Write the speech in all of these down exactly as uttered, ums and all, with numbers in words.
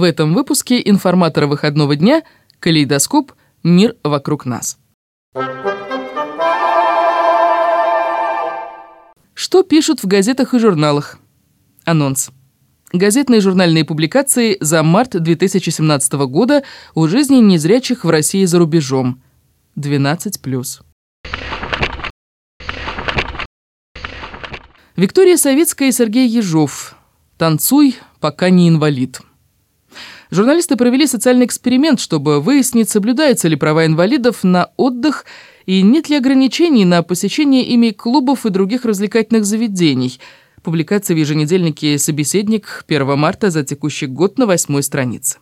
В этом выпуске информатора выходного дня «Калейдоскоп. Мир вокруг нас». Что пишут в газетах и журналах? Анонс. Газетные и журнальные публикации за март две тысячи семнадцатого года о жизни незрячих в России и за рубежом. двенадцать плюс. Виктория Савицкая и Сергей Ежов. «Танцуй, пока не инвалид». Журналисты провели социальный эксперимент, чтобы выяснить, соблюдаются ли права инвалидов на отдых и нет ли ограничений на посещение ими клубов и других развлекательных заведений. Публикация в еженедельнике «Собеседник» первого марта за текущий год на восьмой странице.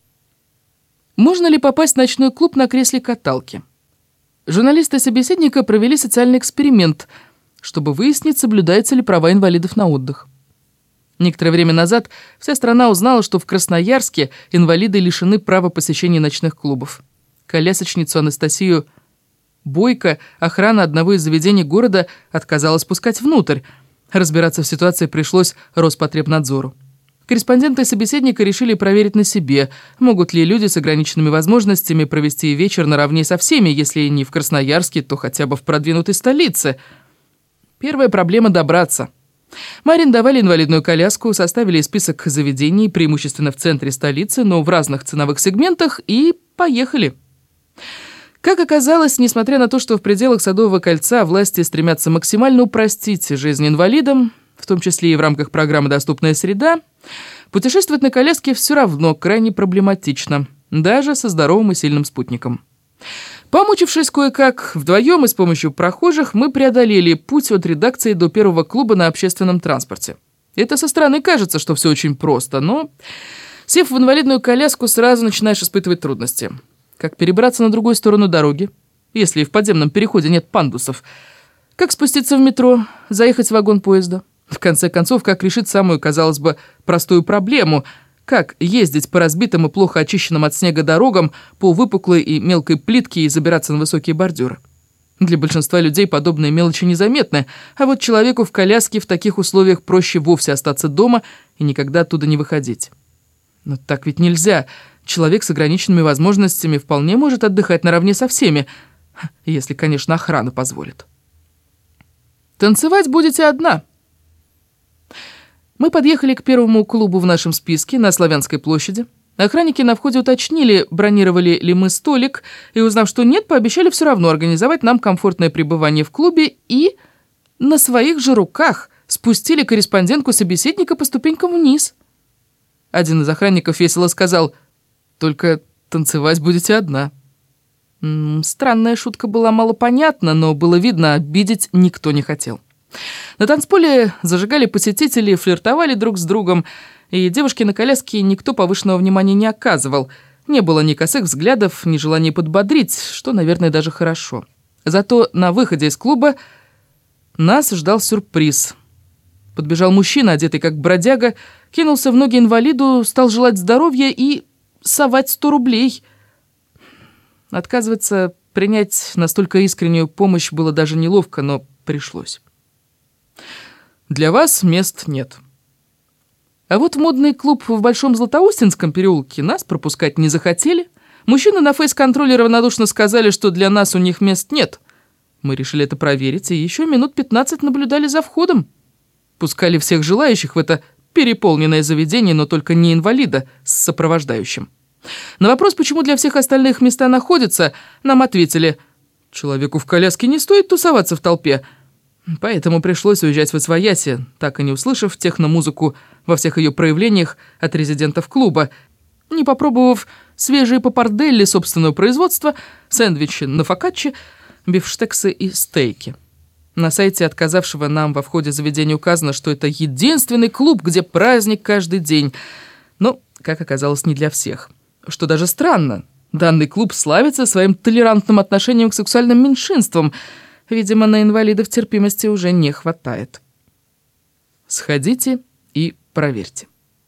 Можно ли попасть в ночной клуб на кресле каталки? Журналисты «Собеседника» провели социальный эксперимент, чтобы выяснить, соблюдаются ли права инвалидов на отдых. Некоторое время назад вся страна узнала, что в Красноярске инвалиды лишены права посещения ночных клубов. Колясочницу Анастасию Бойко охрана одного из заведений города отказалась пускать внутрь. Разбираться в ситуации пришлось Роспотребнадзору. Корреспонденты «Собеседника» решили проверить на себе, могут ли люди с ограниченными возможностями провести вечер наравне со всеми, если не в Красноярске, то хотя бы в продвинутой столице. Первая проблема – добраться. Мы арендовали инвалидную коляску, составили список заведений, преимущественно в центре столицы, но в разных ценовых сегментах, и поехали. Как оказалось, несмотря на то, что в пределах Садового кольца власти стремятся максимально упростить жизнь инвалидам, в том числе и в рамках программы «Доступная среда», путешествовать на коляске все равно крайне проблематично, даже со здоровым и сильным спутником. Помучившись кое-как вдвоем и с помощью прохожих, мы преодолели путь от редакции до первого клуба на общественном транспорте. Это со стороны кажется, что все очень просто, но, сев в инвалидную коляску, сразу начинаешь испытывать трудности. Как перебраться на другую сторону дороги, если в подземном переходе нет пандусов? Как спуститься в метро, заехать в вагон поезда? В конце концов, как решить самую, казалось бы, простую проблему – как ездить по разбитым и плохо очищенным от снега дорогам, по выпуклой и мелкой плитке и забираться на высокие бордюры? Для большинства людей подобные мелочи незаметны, а вот человеку в коляске в таких условиях проще вовсе остаться дома и никогда оттуда не выходить. Но так ведь нельзя. Человек с ограниченными возможностями вполне может отдыхать наравне со всеми, если, конечно, охрана позволит. Танцевать будете одна. Мы подъехали к первому клубу в нашем списке на Славянской площади. Охранники на входе уточнили, бронировали ли мы столик, и, узнав, что нет, пообещали все равно организовать нам комфортное пребывание в клубе и на своих же руках спустили корреспондентку «Собеседника» по ступенькам вниз. Один из охранников весело сказал: «Только танцевать будете одна». М-м, странная шутка была малопонятна, но было видно, обидеть никто не хотел. На танцполе зажигали посетители, флиртовали друг с другом, и девушке на коляске никто повышенного внимания не оказывал. Не было ни косых взглядов, ни желания подбодрить, что, наверное, даже хорошо. Зато на выходе из клуба нас ждал сюрприз. Подбежал мужчина, одетый как бродяга, кинулся в ноги инвалиду, стал желать здоровья и совать сто рублей. Отказываться принять настолько искреннюю помощь было даже неловко, но пришлось. Для вас мест нет. А вот в модный клуб в Большом Златоустинском переулке нас пропускать не захотели. Мужчины на фейс-контроле равнодушно сказали, что для нас у них мест нет. Мы решили это проверить, и еще минут пятнадцать наблюдали за входом. Пускали всех желающих в это переполненное заведение, но только не инвалида с сопровождающим. На вопрос, почему для всех остальных места находятся, нам ответили: человеку в коляске не стоит тусоваться в толпе. Поэтому пришлось уезжать в освояси, так и не услышав техномузыку во всех ее проявлениях от резидентов клуба, не попробовав свежие папарделли собственного производства, сэндвичи на фокаччи, бифштексы и стейки. На сайте отказавшего нам во входе заведения указано, что это единственный клуб, где праздник каждый день. Но, как оказалось, не для всех. Что даже странно, данный клуб славится своим толерантным отношением к сексуальным меньшинствам. Видимо, на инвалидов терпимости уже не хватает. Сходите и проверьте.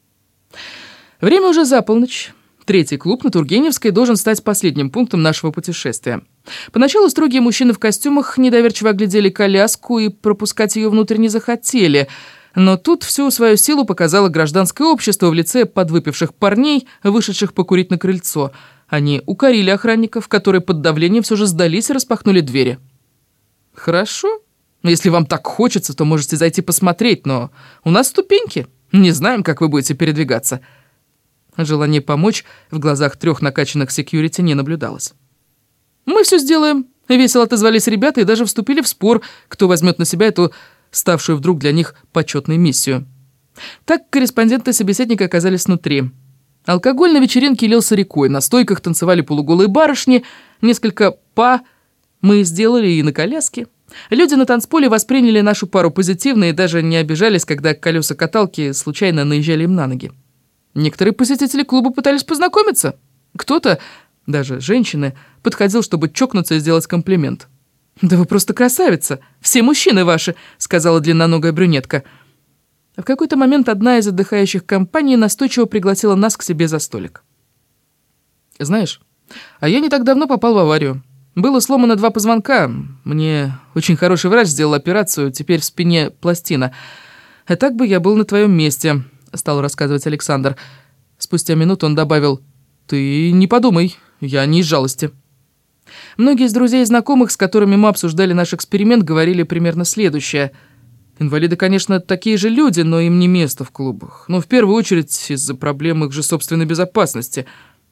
Время уже за полночь. Третий клуб на Тургеневской должен стать последним пунктом нашего путешествия. Поначалу строгие мужчины в костюмах недоверчиво оглядели коляску и пропускать ее внутрь не захотели. Но тут всю свою силу показало гражданское общество в лице подвыпивших парней, вышедших покурить на крыльцо. Они укорили охранников, которые под давлением все же сдались и распахнули двери. «Хорошо. Если вам так хочется, то можете зайти посмотреть, но у нас ступеньки. Не знаем, как вы будете передвигаться». Желание помочь в глазах трех накачанных секьюрити не наблюдалось. «Мы все сделаем», — весело отозвались ребята и даже вступили в спор, кто возьмет на себя эту ставшую вдруг для них почетной миссию. Так корреспонденты собеседника оказались внутри. Алкоголь на вечеринке лился рекой, на стойках танцевали полуголые барышни, несколько па мы сделали и на коляске. Люди на танцполе восприняли нашу пару позитивно и даже не обижались, когда колеса каталки случайно наезжали им на ноги. Некоторые посетители клуба пытались познакомиться. Кто-то, даже женщины, подходил, чтобы чокнуться и сделать комплимент. «Да вы просто красавица! Все мужчины ваши!» — сказала длинноногая брюнетка. В какой-то момент одна из отдыхающих компаний настойчиво пригласила нас к себе за столик. «Знаешь, а я не так давно попал в аварию. Было сломано два позвонка. Мне очень хороший врач сделал операцию, теперь в спине пластина. А так бы я был на твоем месте», — стал рассказывать Александр. Спустя минуту он добавил: «Ты не подумай, я не из жалости». Многие из друзей и знакомых, с которыми мы обсуждали наш эксперимент, говорили примерно следующее. Инвалиды, конечно, такие же люди, но им не место в клубах. Но в первую очередь из-за проблем их же собственной безопасности.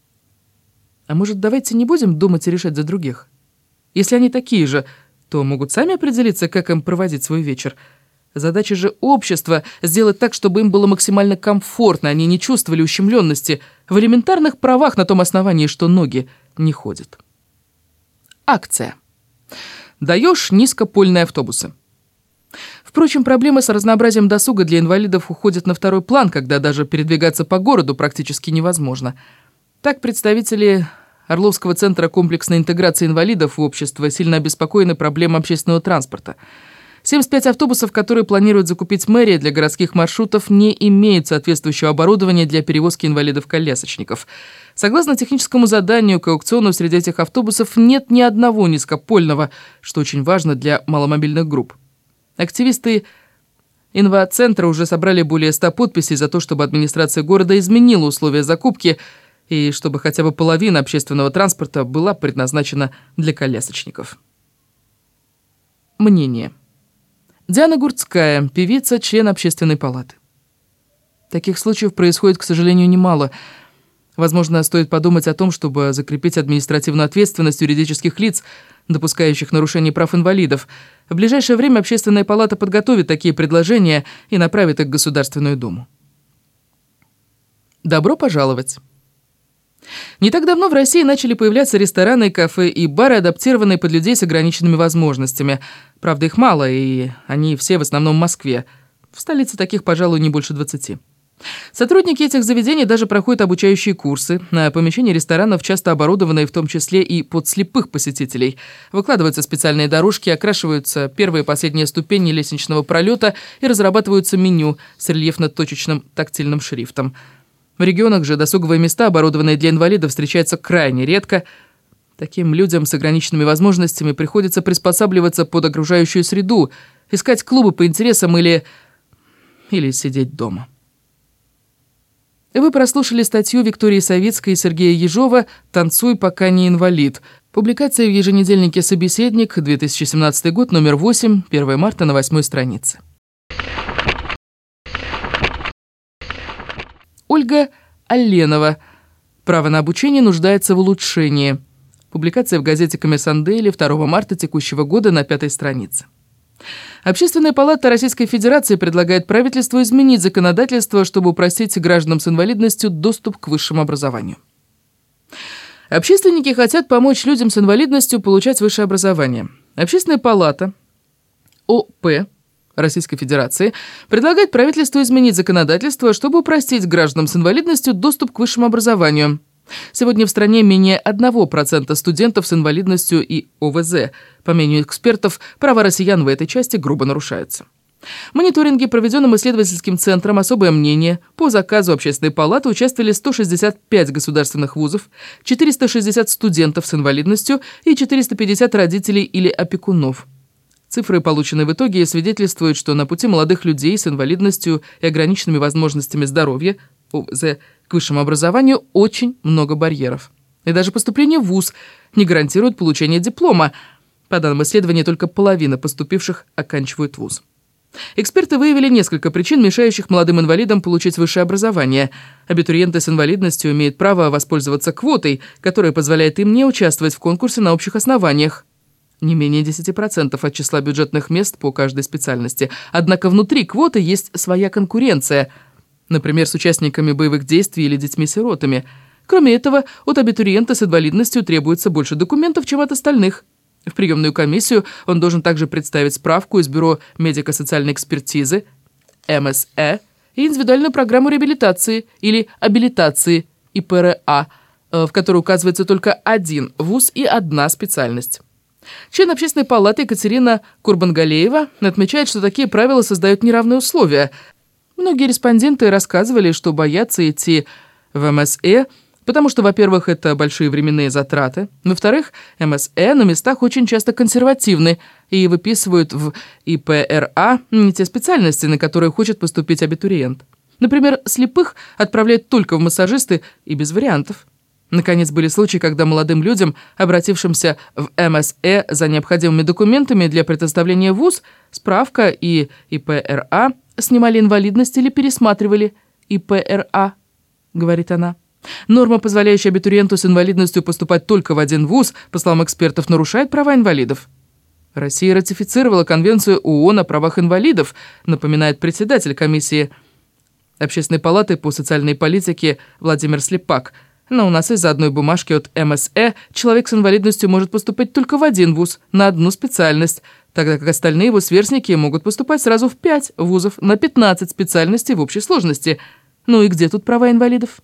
А может, давайте не будем думать и решать за других? Если они такие же, то могут сами определиться, как им проводить свой вечер. Задача же общества — сделать так, чтобы им было максимально комфортно, они не чувствовали ущемленности в элементарных правах на том основании, что ноги не ходят. Акция. Даешь низкопольные автобусы. Впрочем, проблемы с разнообразием досуга для инвалидов уходят на второй план, когда даже передвигаться по городу практически невозможно. Так, представители Орловского центра комплексной интеграции инвалидов в общество сильно обеспокоены проблемой общественного транспорта. семьдесят пять автобусов, которые планирует закупить мэрия для городских маршрутов, не имеют соответствующего оборудования для перевозки инвалидов-колясочников. Согласно техническому заданию к аукциону, среди этих автобусов нет ни одного низкопольного, что очень важно для маломобильных групп. Активисты инва-центра уже собрали более ста подписей за то, чтобы администрация города изменила условия закупки и чтобы хотя бы половина общественного транспорта была предназначена для колясочников. Мнение. Диана Гурцкая, певица, член Общественной палаты. Таких случаев происходит, к сожалению, немало. Возможно, стоит подумать о том, чтобы закрепить административную ответственность юридических лиц, допускающих нарушение прав инвалидов. В ближайшее время Общественная палата подготовит такие предложения и направит их в Государственную Думу. Добро пожаловать! Не так давно в России начали появляться рестораны, кафе и бары, адаптированные под людей с ограниченными возможностями. Правда, их мало, и они все в основном в Москве. В столице таких, пожалуй, не больше двадцати. Сотрудники этих заведений даже проходят обучающие курсы. На помещения ресторанов часто оборудованные в том числе и под слепых посетителей. Выкладываются специальные дорожки, окрашиваются первые и последние ступени лестничного пролета и разрабатываются меню с рельефно-точечным тактильным шрифтом. В регионах же досуговые места, оборудованные для инвалидов, встречаются крайне редко. Таким людям с ограниченными возможностями приходится приспосабливаться под окружающую среду, искать клубы по интересам или... или сидеть дома. Вы прослушали статью Виктории Савицкой и Сергея Ежова «Танцуй, пока не инвалид». Публикация в еженедельнике «Собеседник», две тысячи семнадцатый год, номер восемь, первое марта, на восьмой странице. Ольга Алленова. «Право на обучение нуждается в улучшении». Публикация в газете «Коммерсант Дейли» второго марта текущего года на пятой странице. Общественная палата Российской Федерации предлагает правительству изменить законодательство, чтобы упростить гражданам с инвалидностью доступ к высшему образованию. Общественники хотят помочь людям с инвалидностью получать высшее образование. Общественная палата ОП Российской Федерации предлагает правительству изменить законодательство, чтобы упростить гражданам с инвалидностью доступ к высшему образованию. Сегодня в стране менее одного процента студентов с инвалидностью и о вэ зэ. По мнению экспертов, права россиян в этой части грубо нарушаются. В мониторинге, проведенном исследовательским центром «Особое мнение», по заказу Общественной палаты участвовали сто шестьдесят пять государственных вузов, четыреста шестьдесят студентов с инвалидностью и четыреста пятьдесят родителей или опекунов. Цифры, полученные в итоге, свидетельствуют, что на пути молодых людей с инвалидностью и ограниченными возможностями здоровья ОВЗ к высшему образованию очень много барьеров. И даже поступление в вуз не гарантирует получение диплома. По данным исследования, только половина поступивших оканчивают вуз. Эксперты выявили несколько причин, мешающих молодым инвалидам получить высшее образование. Абитуриенты с инвалидностью имеют право воспользоваться квотой, которая позволяет им не участвовать в конкурсе на общих основаниях. Не менее десять процентов от числа бюджетных мест по каждой специальности. Однако внутри квоты есть своя конкуренция, например, с участниками боевых действий или детьми-сиротами. Кроме этого, от абитуриента с инвалидностью требуется больше документов, чем от остальных. В приемную комиссию он должен также представить справку из Бюро медико-социальной экспертизы, эм эс э, и индивидуальную программу реабилитации или абилитации, и пэ эр а, в которой указывается только один вуз и одна специальность. Член Общественной палаты Екатерина Курбангалеева отмечает, что такие правила создают неравные условия. Многие респонденты рассказывали, что боятся идти в эм эс э, потому что, во-первых, это большие временные затраты, во-вторых, эм эс э на местах очень часто консервативны и выписывают в и пэ эр а не те специальности, на которые хочет поступить абитуриент. Например, слепых отправляют только в массажисты и без вариантов. Наконец, были случаи, когда молодым людям, обратившимся в эм эс э за необходимыми документами для предоставления в вуз, справка и и пэ эр а снимали инвалидность или пересматривали и пэ эр а, говорит она. Норма, позволяющая абитуриенту с инвалидностью поступать только в один вуз, по словам экспертов, нарушает права инвалидов. Россия ратифицировала Конвенцию ООН о правах инвалидов, напоминает председатель комиссии Общественной палаты по социальной политике Владимир Слепак. Но у нас из-за одной бумажки от эм эс э человек с инвалидностью может поступать только в один вуз, на одну специальность, тогда как остальные его сверстники могут поступать сразу в пять вузов на пятнадцать специальностей в общей сложности. Ну и где тут права инвалидов?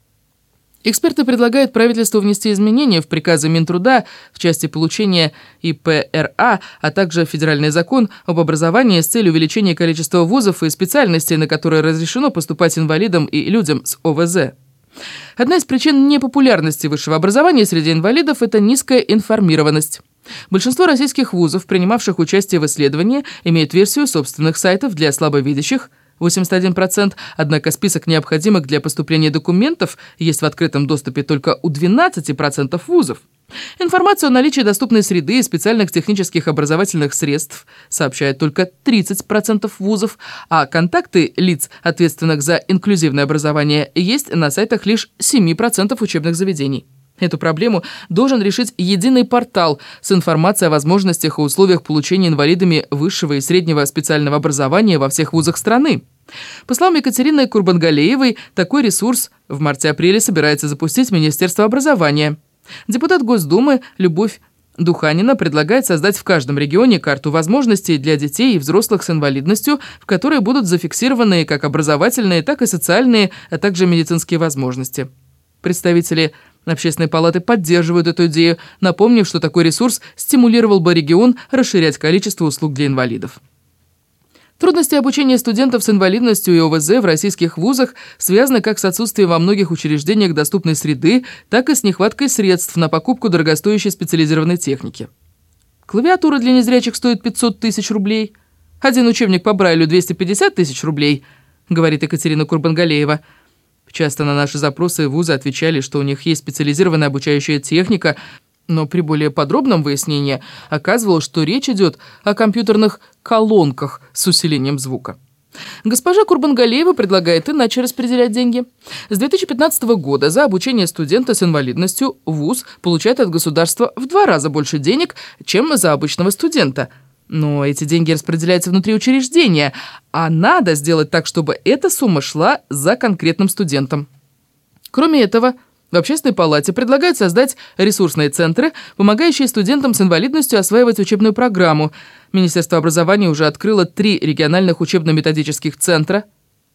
Эксперты предлагают правительству внести изменения в приказы Минтруда в части получения и пэ эр а, а также федеральный закон об образовании с целью увеличения количества вузов и специальностей, на которые разрешено поступать инвалидам и людям с о вэ зэ. Одна из причин непопулярности высшего образования среди инвалидов – это низкая информированность. Большинство российских вузов, принимавших участие в исследовании, имеют версию собственных сайтов для слабовидящих – восемьдесят один процент, однако список необходимых для поступления документов есть в открытом доступе только у двенадцати процентов вузов. Информацию о наличии доступной среды и специальных технических образовательных средств сообщают только тридцать процентов вузов, а контакты лиц, ответственных за инклюзивное образование, есть на сайтах лишь семи процентов учебных заведений. Эту проблему должен решить единый портал с информацией о возможностях и условиях получения инвалидами высшего и среднего специального образования во всех вузах страны. По словам Екатерины Курбангалеевой, такой ресурс в марте-апреле собирается запустить Министерство образования. Депутат Госдумы Любовь Духанина предлагает создать в каждом регионе карту возможностей для детей и взрослых с инвалидностью, в которой будут зафиксированы как образовательные, так и социальные, а также медицинские возможности. Представители Общественной палаты поддерживают эту идею, напомнив, что такой ресурс стимулировал бы регион расширять количество услуг для инвалидов. Трудности обучения студентов с инвалидностью и о вэ зэ в российских вузах связаны как с отсутствием во многих учреждениях доступной среды, так и с нехваткой средств на покупку дорогостоящей специализированной техники. Клавиатура для незрячих стоит пятьсот тысяч рублей, один учебник по Брайлю двести пятьдесят тысяч рублей, говорит Екатерина Курбангалеева. Часто на наши запросы вузы отвечали, что у них есть специализированная обучающая техника, но при более подробном выяснении оказывалось, что речь идет о компьютерных колонках с усилением звука. Госпожа Курбангалеева предлагает иначе распределять деньги. С две тысячи пятнадцатого года за обучение студента с инвалидностью вуз получает от государства в два раза больше денег, чем за обычного студента. Но эти деньги распределяются внутри учреждения, а надо сделать так, чтобы эта сумма шла за конкретным студентом. Кроме этого, в Общественной палате предлагают создать ресурсные центры, помогающие студентам с инвалидностью осваивать учебную программу. Министерство образования уже открыло три региональных учебно-методических центра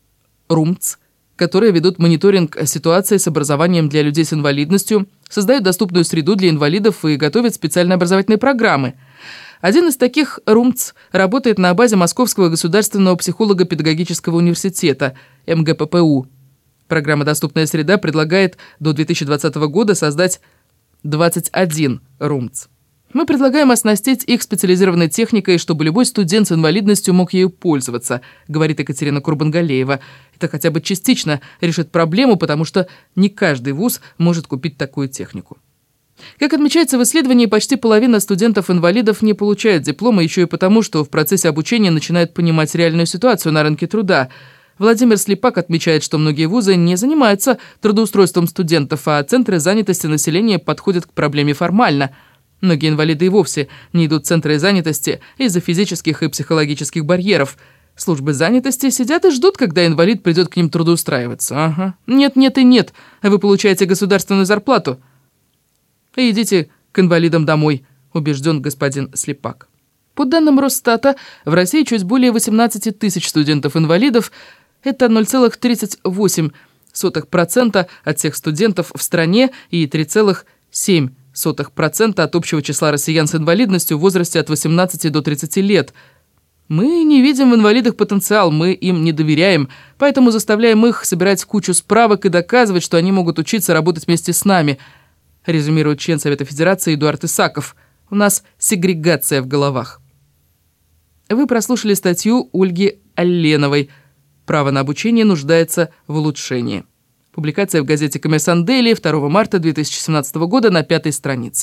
РУМЦ, которые ведут мониторинг ситуации с образованием для людей с инвалидностью, создают доступную среду для инвалидов и готовят специальные образовательные программы. Один из таких РУМЦ работает на базе Московского государственного психолого-педагогического университета эм гэ пэ пэ у. Программа «Доступная среда» предлагает до две тысячи двадцатого года создать двадцать один РУМЦ. Мы предлагаем оснастить их специализированной техникой, чтобы любой студент с инвалидностью мог ею пользоваться, говорит Екатерина Курбангалеева. Это хотя бы частично решит проблему, потому что не каждый вуз может купить такую технику. Как отмечается в исследовании, почти половина студентов-инвалидов не получает диплома еще и потому, что в процессе обучения начинают понимать реальную ситуацию на рынке труда. Владимир Слепак отмечает, что многие вузы не занимаются трудоустройством студентов, а центры занятости населения подходят к проблеме формально. Многие инвалиды и вовсе не идут в центры занятости из-за физических и психологических барьеров. Службы занятости сидят и ждут, когда инвалид придет к ним трудоустраиваться. Ага. Нет, нет и нет. Вы получаете государственную зарплату. И идите к инвалидам домой, убежден господин Слепак. По данным Росстата, в России чуть более восемнадцать тысяч студентов-инвалидов. Это ноль целых тридцать восемь сотых процента от всех студентов в стране и три целых семь десятых процента от общего числа россиян с инвалидностью в возрасте от восемнадцати до тридцати лет. Мы не видим в инвалидах потенциал, мы им не доверяем, поэтому заставляем их собирать кучу справок и доказывать, что они могут учиться работать вместе с нами, резюмирует член Совета Федерации Эдуард Исаков. У нас сегрегация в головах. Вы прослушали статью Ольги Алленовой «Право на обучение нуждается в улучшении». Публикация в газете «Коммерсант Дейли» второго марта две тысячи семнадцатого года на пятой странице.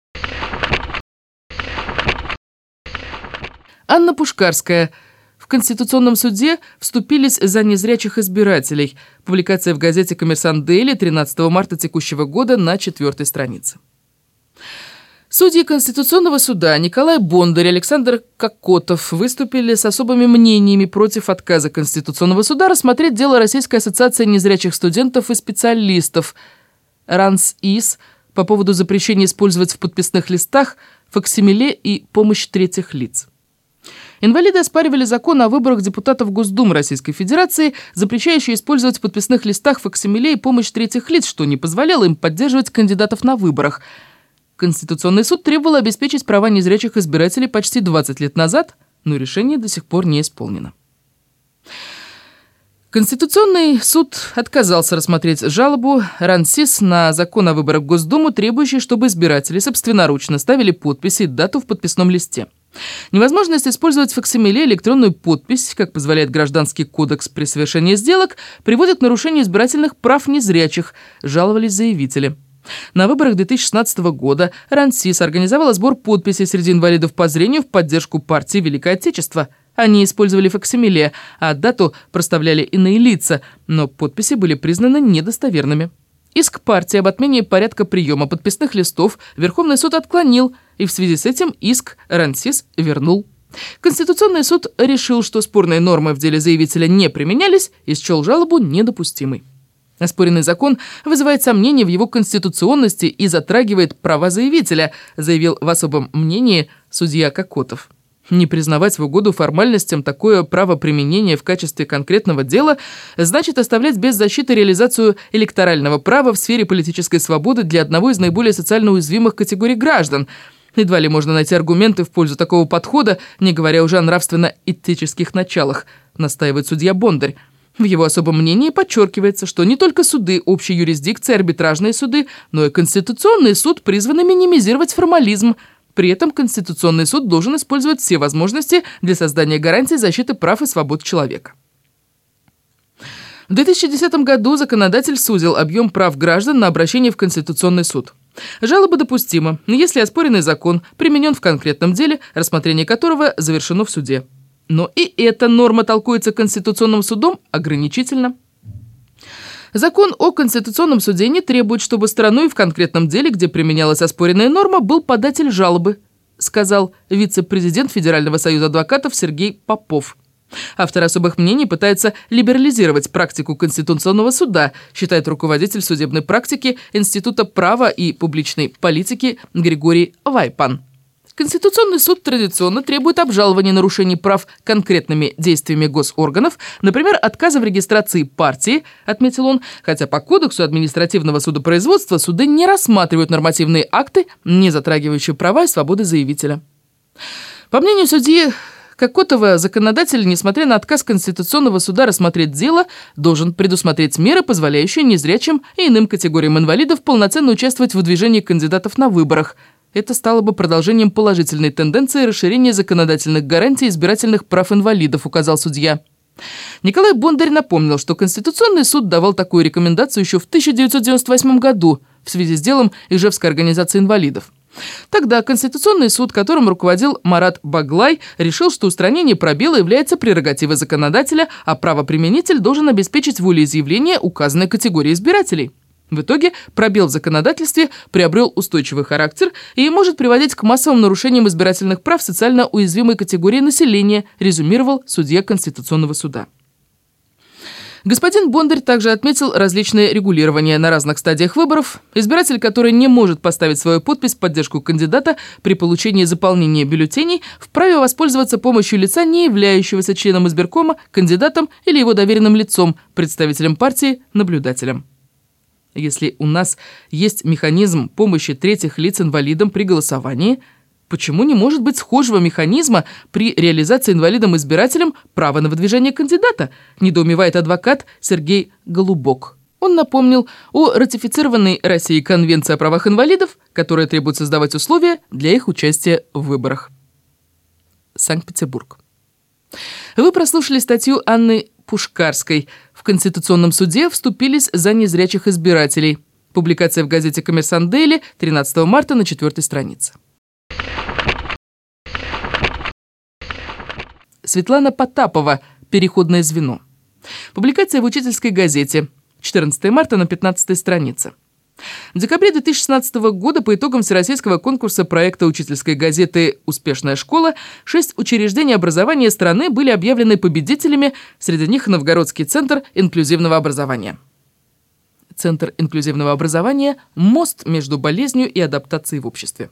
Анна Пушкарская. В Конституционном суде вступились за незрячих избирателей. Публикация в газете «Коммерсант Дейли» тринадцатого марта текущего года на четвертой странице. Судьи Конституционного суда Николай Бондарь и Александр Кокотов выступили с особыми мнениями против отказа Конституционного суда рассмотреть дело Российской ассоциации незрячих студентов и специалистов РАНС-ИС по поводу запрещения использовать в подписных листах факсимиле и помощь третьих лиц. Инвалиды оспаривали закон о выборах депутатов Госдумы Российской Федерации, запрещающий использовать в подписных листах факсимиле и помощь третьих лиц, что не позволяло им поддерживать кандидатов на выборах. Конституционный суд требовал обеспечить права незрячих избирателей почти двадцать лет назад, но решение до сих пор не исполнено. Конституционный суд отказался рассмотреть жалобу РАНСИС на закон о выборах в Госдуму, требующий, чтобы избиратели собственноручно ставили подписи и дату в подписном листе. Невозможность использовать факсимиле электронную подпись, как позволяет Гражданский кодекс при совершении сделок, приводит к нарушению избирательных прав незрячих, жаловались заявители. На выборах две тысячи шестнадцатого года РАНСИС организовала сбор подписей среди инвалидов по зрению в поддержку партии Великое Отечество. Они использовали факсимиле, а дату проставляли иные лица, но подписи были признаны недостоверными. Иск партии об отмене порядка приема подписных листов Верховный суд отклонил, и в связи с этим иск РАНСИС вернул. Конституционный суд решил, что спорные нормы в деле заявителя не применялись и счел жалобу недопустимой. Оспоренный закон вызывает сомнения в его конституционности и затрагивает права заявителя, заявил в особом мнении судья Кокотов. Не признавать в угоду формальностям такое право применения в качестве конкретного дела значит оставлять без защиты реализацию электорального права в сфере политической свободы для одного из наиболее социально уязвимых категорий граждан. Едва ли можно найти аргументы в пользу такого подхода, не говоря уже о нравственно-этических началах, настаивает судья Бондарь. В его особом мнении подчеркивается, что не только суды общей юрисдикции, арбитражные суды, но и Конституционный суд призваны минимизировать формализм. При этом Конституционный суд должен использовать все возможности для создания гарантий защиты прав и свобод человека. В две тысячи десятом году законодатель сузил объем прав граждан на обращение в Конституционный суд. Жалоба допустима, если оспоренный закон применен в конкретном деле, рассмотрение которого завершено в суде. Но и эта норма толкуется Конституционным судом ограничительно. Закон о Конституционном суде не требует, чтобы стороной в конкретном деле, где применялась оспоренная норма, был податель жалобы, сказал вице-президент Федерального союза адвокатов Сергей Попов. Автор особых мнений пытается либерализировать практику Конституционного суда, считает руководитель судебной практики Института права и публичной политики Григорий Вайпан. Конституционный суд традиционно требует обжалования нарушений прав конкретными действиями госорганов, например, отказа в регистрации партии, отметил он, хотя по Кодексу административного судопроизводства суды не рассматривают нормативные акты, не затрагивающие права и свободы заявителя. По мнению судьи Кокотова, законодатель, несмотря на отказ Конституционного суда рассмотреть дело, должен предусмотреть меры, позволяющие незрячим и иным категориям инвалидов полноценно участвовать в выдвижении кандидатов на выборах. это стало бы продолжением положительной тенденции расширения законодательных гарантий избирательных прав инвалидов, указал судья. Николай Бондарь напомнил, что Конституционный суд давал такую рекомендацию еще в тысяча девятьсот девяносто восьмом году в связи с делом Ижевской организации инвалидов. Тогда Конституционный суд, которым руководил Марат Баглай, решил, что устранение пробела является прерогативой законодателя, а правоприменитель должен обеспечить волеизъявление указанной категории избирателей. В итоге пробел в законодательстве приобрел устойчивый характер и может приводить к массовым нарушениям избирательных прав социально уязвимой категории населения, резюмировал судья Конституционного суда. Господин Бондарь также отметил различные регулирования на разных стадиях выборов. Избиратель, который не может поставить свою подпись в поддержку кандидата при получении заполнения бюллетеней, вправе воспользоваться помощью лица, не являющегося членом избиркома, кандидатом или его доверенным лицом, представителем партии, наблюдателем. Если у нас есть механизм помощи третьих лиц инвалидам при голосовании, почему не может быть схожего механизма при реализации инвалидом-избирателем права на выдвижение кандидата, недоумевает адвокат Сергей Голубок. Он напомнил о ратифицированной Россией Конвенции о правах инвалидов, которая требует создавать условия для их участия в выборах. Санкт-Петербург. Вы прослушали статью Анны Пушкарской. В Конституционном суде вступились за незрячих избирателей. Публикация в газете «Коммерсант Дейли» тринадцатого марта на четвертой странице. Светлана Потапова. Переходное звено. Публикация в «Учительской газете». четырнадцатого марта на пятнадцатой странице. В декабре две тысячи шестнадцатого года по итогам всероссийского конкурса проекта учительской газеты «Успешная школа» шесть учреждений образования страны были объявлены победителями, среди них Новгородский центр инклюзивного образования. Центр инклюзивного образования – мост между болезнью и адаптацией в обществе.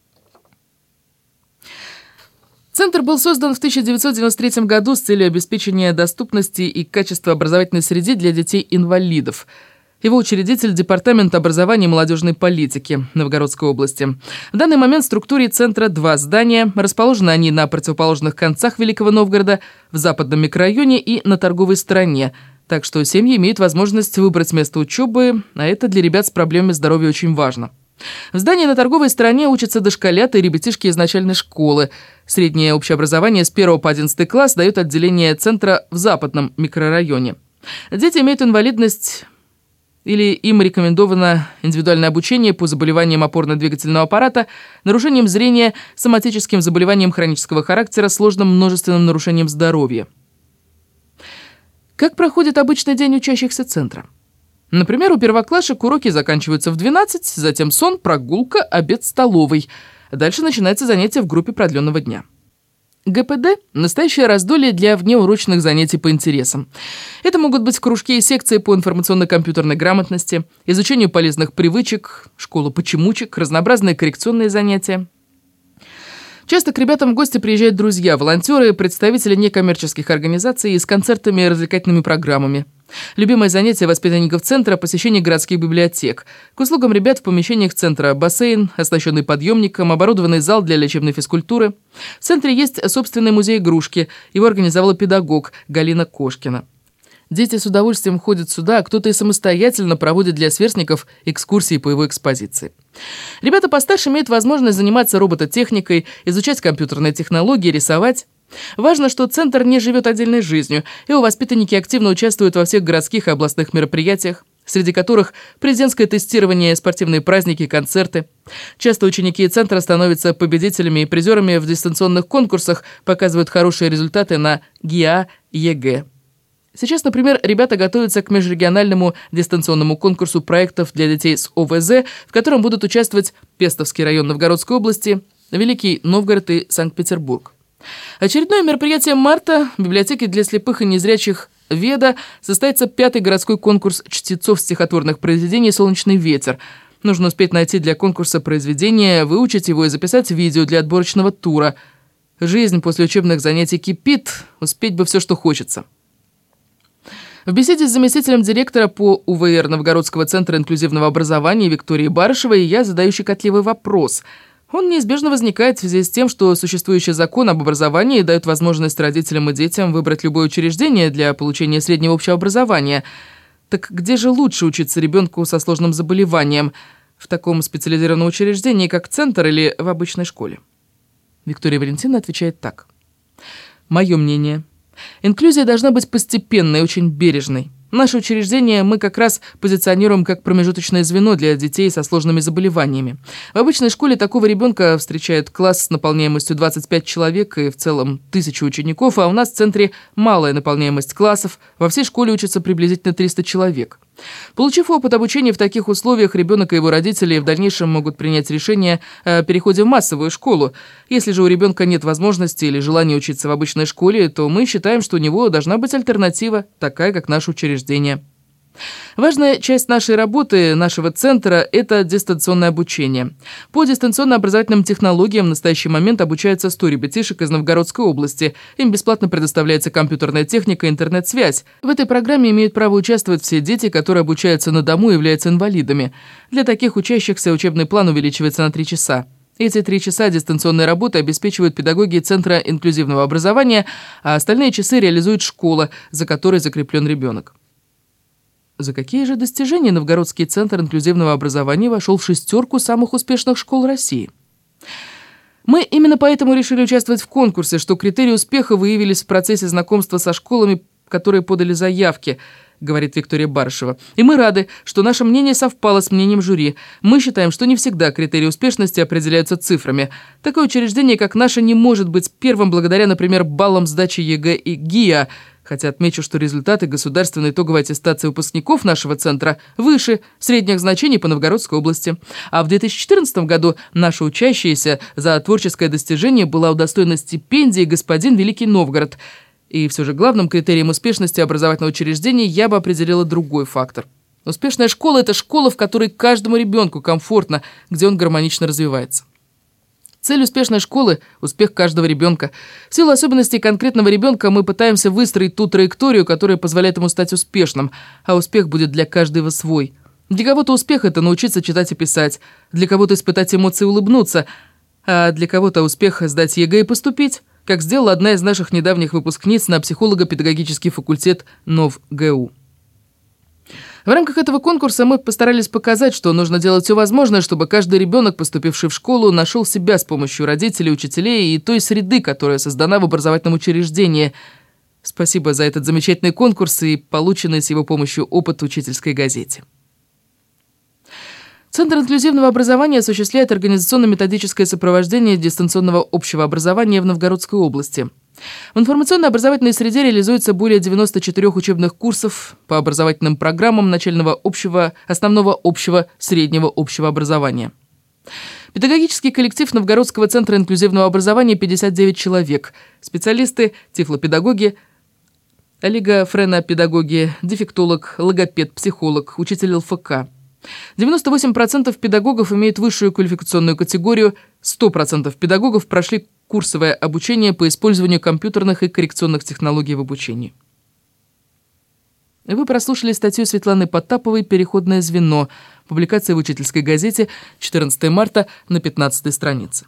Центр был создан в тысяча девятьсот девяносто третьем году с целью обеспечения доступности и качества образовательной среды для детей-инвалидов. Его учредитель – Департамент образования и молодежной политики Новгородской области. В данный момент в структуре центра два здания. Расположены они на противоположных концах Великого Новгорода, в западном микрорайоне и на торговой стороне. Так что семьи имеют возможность выбрать место учебы, а это для ребят с проблемами здоровья очень важно. В здании на торговой стороне учатся дошколята и ребятишки из начальной школы. Среднее общеобразование с первого по одиннадцатый класс дает отделение центра в западном микрорайоне. Дети имеют инвалидность или им рекомендовано индивидуальное обучение по заболеваниям опорно-двигательного аппарата, нарушениям зрения, соматическим заболеваниям хронического характера, сложным множественным нарушениям здоровья. Как проходит обычный день учащихся центра? Например, у первоклашек уроки заканчиваются в двенадцать, затем сон, прогулка, обед в столовой. Дальше начинается занятие в группе продленного дня. ГПД – настоящее раздолье для внеурочных занятий по интересам. Это могут быть кружки и секции по информационно-компьютерной грамотности, изучению полезных привычек, школа почемучек, разнообразные коррекционные занятия. Часто к ребятам в гости приезжают друзья, волонтеры, представители некоммерческих организаций с концертами и развлекательными программами. Любимое занятие воспитанников центра – посещение городских библиотек. К услугам ребят в помещениях центра бассейн, оснащенный подъемником, оборудованный зал для лечебной физкультуры. В центре есть собственный музей игрушки. Его организовала педагог Галина Кошкина. Дети с удовольствием ходят сюда, а кто-то и самостоятельно проводит для сверстников экскурсии по его экспозиции. Ребята постарше имеют возможность заниматься робототехникой, изучать компьютерные технологии, рисовать. Важно, что центр не живет отдельной жизнью. Его воспитанники активно участвуют во всех городских и областных мероприятиях, среди которых президентское тестирование, спортивные праздники, концерты. Часто ученики центра становятся победителями и призерами в дистанционных конкурсах, показывают хорошие результаты на ГИА и ЕГЭ. Сейчас, например, ребята готовятся к межрегиональному дистанционному конкурсу проектов для детей с О В З, в котором будут участвовать Пестовский район Новгородской области, Великий Новгород и Санкт-Петербург. Очередное мероприятие марта в библиотеке для слепых и незрячих «Веда» состоится пятый городской конкурс чтецов стихотворных произведений «Солнечный ветер». Нужно успеть найти для конкурса произведение, выучить его и записать видео для отборочного тура. Жизнь после учебных занятий кипит, успеть бы все, что хочется. В беседе с заместителем директора по У В Р Новгородского центра инклюзивного образования Викторией Барышевой я задаю щекотливый вопрос. Он неизбежно возникает в связи с тем, что существующий закон об образовании дает возможность родителям и детям выбрать любое учреждение для получения среднего общего образования. Так где же лучше учиться ребенку со сложным заболеванием? В в таком специализированном учреждении, как центр, или в обычной школе? Виктория Валентиновна отвечает так. Мое мнение. Инклюзия должна быть постепенной, очень бережной. Наше учреждение мы как раз позиционируем как промежуточное звено для детей со сложными заболеваниями. В обычной школе такого ребенка встречает класс с наполняемостью двадцать пять человек и в целом тысячу учеников, а у нас в центре малая наполняемость классов, во всей школе учатся приблизительно триста человек. Получив опыт обучения в таких условиях, ребенок и его родители в дальнейшем могут принять решение о переходе в массовую школу. Если же у ребенка нет возможности или желания учиться в обычной школе, то мы считаем, что у него должна быть альтернатива, такая как наше учреждение. Важная часть нашей работы, нашего центра – это дистанционное обучение. По дистанционно-образовательным технологиям в настоящий момент обучаются сто ребятишек из Новгородской области. Им бесплатно предоставляется компьютерная техника и интернет-связь. В этой программе имеют право участвовать все дети, которые обучаются на дому и являются инвалидами. Для таких учащихся учебный план увеличивается на три часа. Эти три часа дистанционной работы обеспечивают педагоги Центра инклюзивного образования, а остальные часы реализует школа, за которой закреплен ребенок. За какие же достижения Новгородский центр инклюзивного образования вошел в шестерку самых успешных школ России? Мы именно поэтому решили участвовать в конкурсе, что критерии успеха выявились в процессе знакомства со школами, которые подали заявки, говорит Виктория Барышева. И мы рады, что наше мнение совпало с мнением жюри. Мы считаем, что не всегда критерии успешности определяются цифрами. Такое учреждение, как наше, не может быть первым благодаря, например, баллам сдачи ЕГЭ и ГИА, хотя отмечу, что результаты государственной итоговой аттестации выпускников нашего центра выше средних значений по Новгородской области. А в две тысячи четырнадцатом году наша учащаяся за творческое достижение была удостоена стипендии «Господин Великий Новгород». И все же главным критерием успешности образовательного учреждения я бы определила другой фактор. Успешная школа – это школа, в которой каждому ребенку комфортно, где он гармонично развивается. Цель успешной школы – успех каждого ребенка. В силу особенностей конкретного ребенка мы пытаемся выстроить ту траекторию, которая позволяет ему стать успешным, а успех будет для каждого свой. Для кого-то успех – это научиться читать и писать, для кого-то испытать эмоции и улыбнуться, а для кого-то успех – сдать ЕГЭ и поступить, как сделала одна из наших недавних выпускниц на психолого-педагогический факультет НовГУ. В рамках этого конкурса мы постарались показать, что нужно делать все возможное, чтобы каждый ребенок, поступивший в школу, нашел себя с помощью родителей, учителей и той среды, которая создана в образовательном учреждении. Спасибо за этот замечательный конкурс и полученный с его помощью опыт в учительской газете. Центр инклюзивного образования осуществляет организационно-методическое сопровождение дистанционного общего образования в Новгородской области. В информационно-образовательной среде реализуется более девяноста четырёх учебных курсов по образовательным программам начального общего, основного общего, среднего общего образования. Педагогический коллектив Новгородского центра инклюзивного образования пятьдесят девять человек. Специалисты, тифлопедагоги, олигофренопедагоги, дефектолог, логопед, психолог, учитель ЛФК. девяносто восемь процентов педагогов имеют высшую квалификационную категорию, сто процентов педагогов прошли курсовое обучение по использованию компьютерных и коррекционных технологий в обучении. Вы прослушали статью Светланы Потаповой «Переходное звено». Публикация в учительской газете, четырнадцатого марта, на пятнадцатой странице.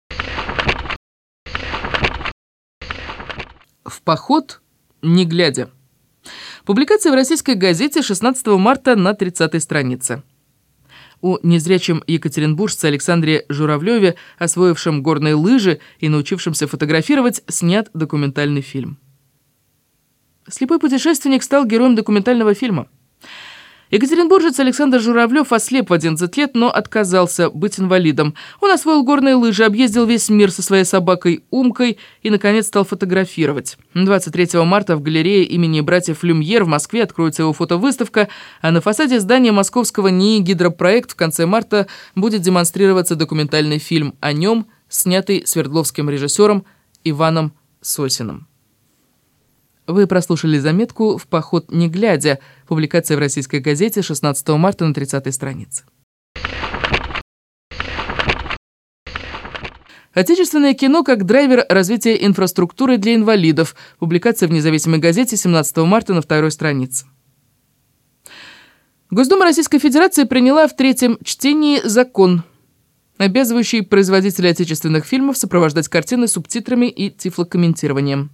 В поход не глядя. Публикация в российской газете шестнадцатого марта на тридцатой странице. О незрячем екатеринбуржце Александре Журавлеве, освоившем горные лыжи и научившемся фотографировать, снят документальный фильм. Слепой путешественник стал героем документального фильма. Екатеринбуржец Александр Журавлев ослеп в одиннадцать лет, но отказался быть инвалидом. Он освоил горные лыжи, объездил весь мир со своей собакой Умкой и, наконец, стал фотографировать. двадцать третьего марта в галерее имени братьев Люмьер в Москве откроется его фотовыставка, а на фасаде здания московского НИИ «Гидропроект» в конце марта будет демонстрироваться документальный фильм о нем, снятый свердловским режиссером Иваном Сосиным. Вы прослушали заметку «В поход не глядя», публикация в российской газете шестнадцатого марта на тридцатой странице. Отечественное кино как драйвер развития инфраструктуры для инвалидов, публикация в независимой газете семнадцатого марта на второй странице. Госдума Российской Федерации приняла в третьем чтении закон, обязывающий производителей отечественных фильмов сопровождать картины субтитрами и тифлокомментированием.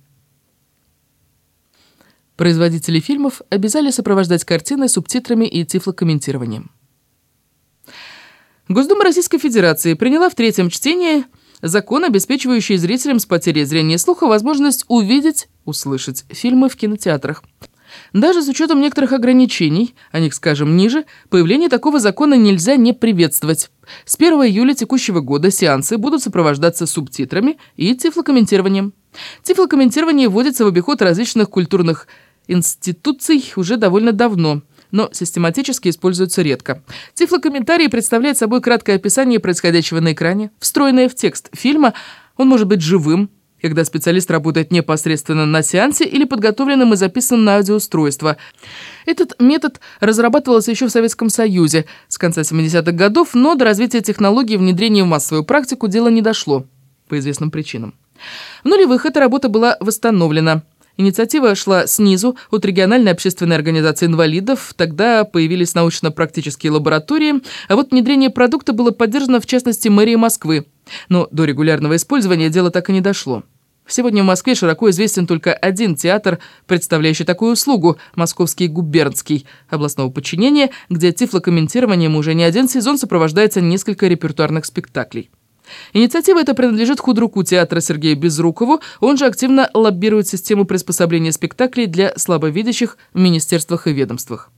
Производители фильмов обязали сопровождать картины субтитрами и тифлокомментированием. Госдума Российской Федерации приняла в третьем чтении закон, обеспечивающий зрителям с потерей зрения и слуха возможность увидеть, услышать фильмы в кинотеатрах. Даже с учетом некоторых ограничений, о них скажем ниже, появление такого закона нельзя не приветствовать. С первого июля текущего года сеансы будут сопровождаться субтитрами и тифлокомментированием. Тифлокомментирование вводится в обиход различных культурных институций уже довольно давно, но систематически используется редко. Тифлокомментарий представляет собой краткое описание происходящего на экране, встроенное в текст фильма. Он может быть живым, когда специалист работает непосредственно на сеансе или подготовленным и записанным на аудиоустройство. Этот метод разрабатывался еще в Советском Союзе с конца семидесятых годов, но до развития технологий и внедрения в массовую практику дело не дошло по известным причинам. В нулевых эта работа была восстановлена. Инициатива шла снизу, от региональной общественной организации инвалидов, тогда появились научно-практические лаборатории, а вот внедрение продукта было поддержано в частности мэрией Москвы. Но до регулярного использования дело так и не дошло. Сегодня в Москве широко известен только один театр, представляющий такую услугу – Московский губернский областного подчинения, где тифлокомментированием уже не один сезон сопровождается несколько репертуарных спектаклей. Инициатива эта принадлежит худруку театра Сергею Безрукову, он же активно лоббирует систему приспособления спектаклей для слабовидящих в министерствах и ведомствах.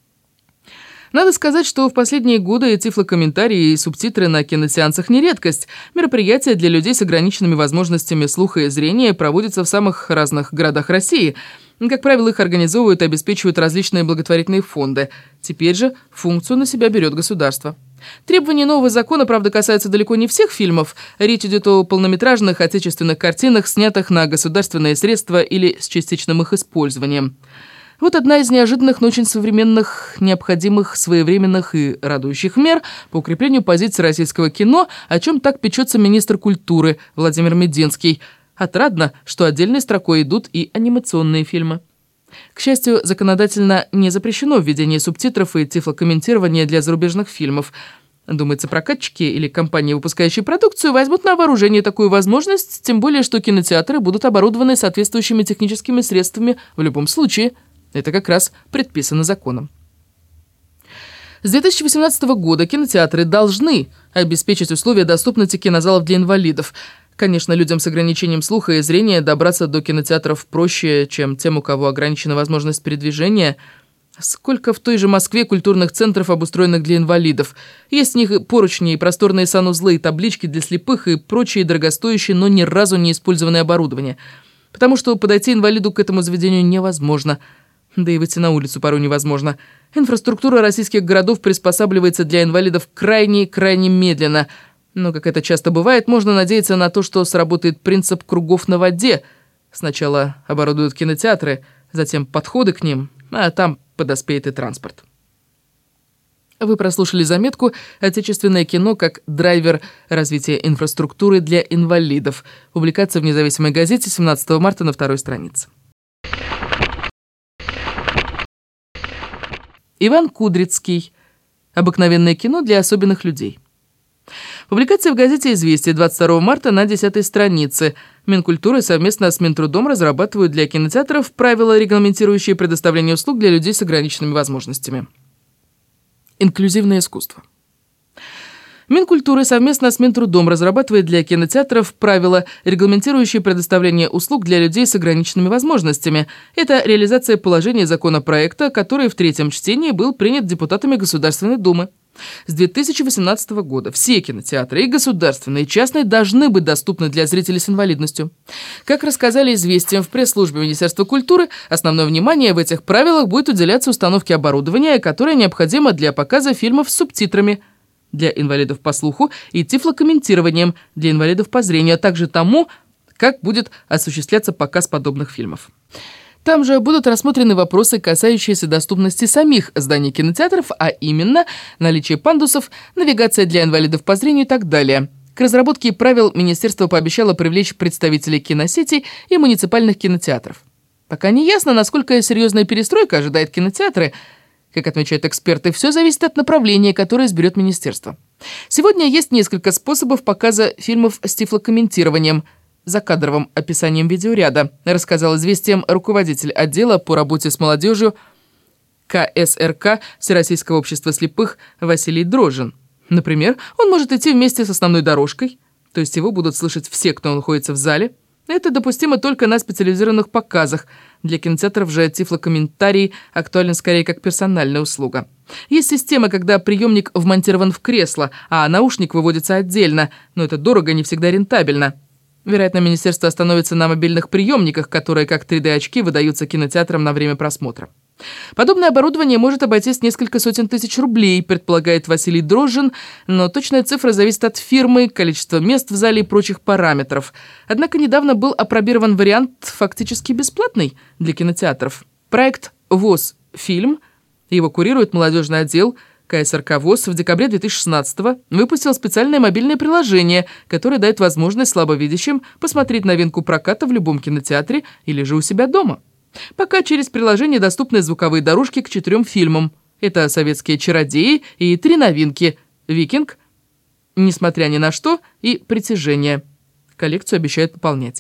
Надо сказать, что в последние годы тифлокомментарии и субтитры на киносеансах не редкость. Мероприятия для людей с ограниченными возможностями слуха и зрения проводятся в самых разных городах России. Как правило, их организовывают и обеспечивают различные благотворительные фонды. Теперь же функцию на себя берет государство. Требования нового закона, правда, касаются далеко не всех фильмов. Речь идет о полнометражных отечественных картинах, снятых на государственные средства или с частичным их использованием. Вот одна из неожиданных, но очень современных, необходимых, своевременных и радующих мер по укреплению позиции российского кино, о чем так печется министр культуры Владимир Мединский. Отрадно, что отдельной строкой идут и анимационные фильмы. К счастью, законодательно не запрещено введение субтитров и тифлокомментирования для зарубежных фильмов. Думается, прокатчики или компании, выпускающие продукцию, возьмут на вооружение такую возможность, тем более, что кинотеатры будут оборудованы соответствующими техническими средствами в любом случае. Это как раз предписано законом. С две тысячи восемнадцатого года кинотеатры должны обеспечить условия доступности кинозалов для инвалидов. Конечно, людям с ограничением слуха и зрения добраться до кинотеатров проще, чем тем, у кого ограничена возможность передвижения. Сколько в той же Москве культурных центров, обустроенных для инвалидов. Есть в них и поручни, и просторные санузлы, и таблички для слепых, и прочие дорогостоящие, но ни разу не использованное оборудование. Потому что подойти инвалиду к этому заведению невозможно. Да и выйти на улицу порой невозможно. Инфраструктура российских городов приспосабливается для инвалидов крайне-крайне медленно. Но, как это часто бывает, можно надеяться на то, что сработает принцип кругов на воде. Сначала оборудуют кинотеатры, затем подходы к ним, а там подоспеет и транспорт. Вы прослушали заметку «Отечественное кино как драйвер развития инфраструктуры для инвалидов». Публикация в «Независимой газете» семнадцатого марта на второй странице. Иван Кудрицкий. Обыкновенное кино для особенных людей. Публикация в газете «Известия» двадцать второго марта на десятой странице. Минкультуры совместно с Минтрудом разрабатывают для кинотеатров правила, регламентирующие предоставление услуг для людей с ограниченными возможностями. Инклюзивное искусство. Минкультуры совместно с Минтрудом разрабатывает для кинотеатров правила, регламентирующие предоставление услуг для людей с ограниченными возможностями. Это реализация положений законопроекта, который в третьем чтении был принят депутатами Государственной Думы. С две тысячи восемнадцатого года все кинотеатры, и государственные, и частные, должны быть доступны для зрителей с инвалидностью. Как рассказали «Известиям» в пресс-службе Министерства культуры, основное внимание в этих правилах будет уделяться установке оборудования, которое необходимо для показа фильмов с субтитрами для инвалидов по слуху и тифлокомментированием для инвалидов по зрению, а также тому, как будет осуществляться показ подобных фильмов. Там же будут рассмотрены вопросы, касающиеся доступности самих зданий кинотеатров, а именно наличие пандусов, навигация для инвалидов по зрению и так далее. К разработке правил министерство пообещало привлечь представителей киносетей и муниципальных кинотеатров. Пока не ясно, насколько серьезная перестройка ожидает кинотеатры. Как отмечают эксперты, все зависит от направления, которое изберет министерство. Сегодня есть несколько способов показа фильмов с тифлокомментированием, закадровым описанием видеоряда, рассказал «Известиям» руководитель отдела по работе с молодежью ка эс эр ка Всероссийского общества слепых Василий Дрожжин. Например, он может идти вместе с основной дорожкой, то есть его будут слышать все, кто находится в зале. Это допустимо только на специализированных показах. Для кинотеатров же тифлокомментарий актуален скорее как персональная услуга. Есть система, когда приемник вмонтирован в кресло, а наушник выводится отдельно, но это дорого, не всегда рентабельно. Вероятно, министерство остановится на мобильных приемниках, которые как три дэ-очки выдаются кинотеатрам на время просмотра. Подобное оборудование может обойтись несколько сотен тысяч рублей, предполагает Василий Дрожжин, но точная цифра зависит от фирмы, количества мест в зале и прочих параметров. Однако недавно был апробирован вариант фактически бесплатный для кинотеатров. Проект ВОЗ «Фильм», его курирует молодежный отдел ка эс эр ка ВОЗ, в декабре две тысячи шестнадцатого выпустил специальное мобильное приложение, которое дает возможность слабовидящим посмотреть новинку проката в любом кинотеатре или же у себя дома. Пока через приложение доступны звуковые дорожки к четырем фильмам. Это «Советские чародеи» и три новинки «Викинг», «Несмотря ни на что» и «Притяжение». Коллекцию обещают пополнять.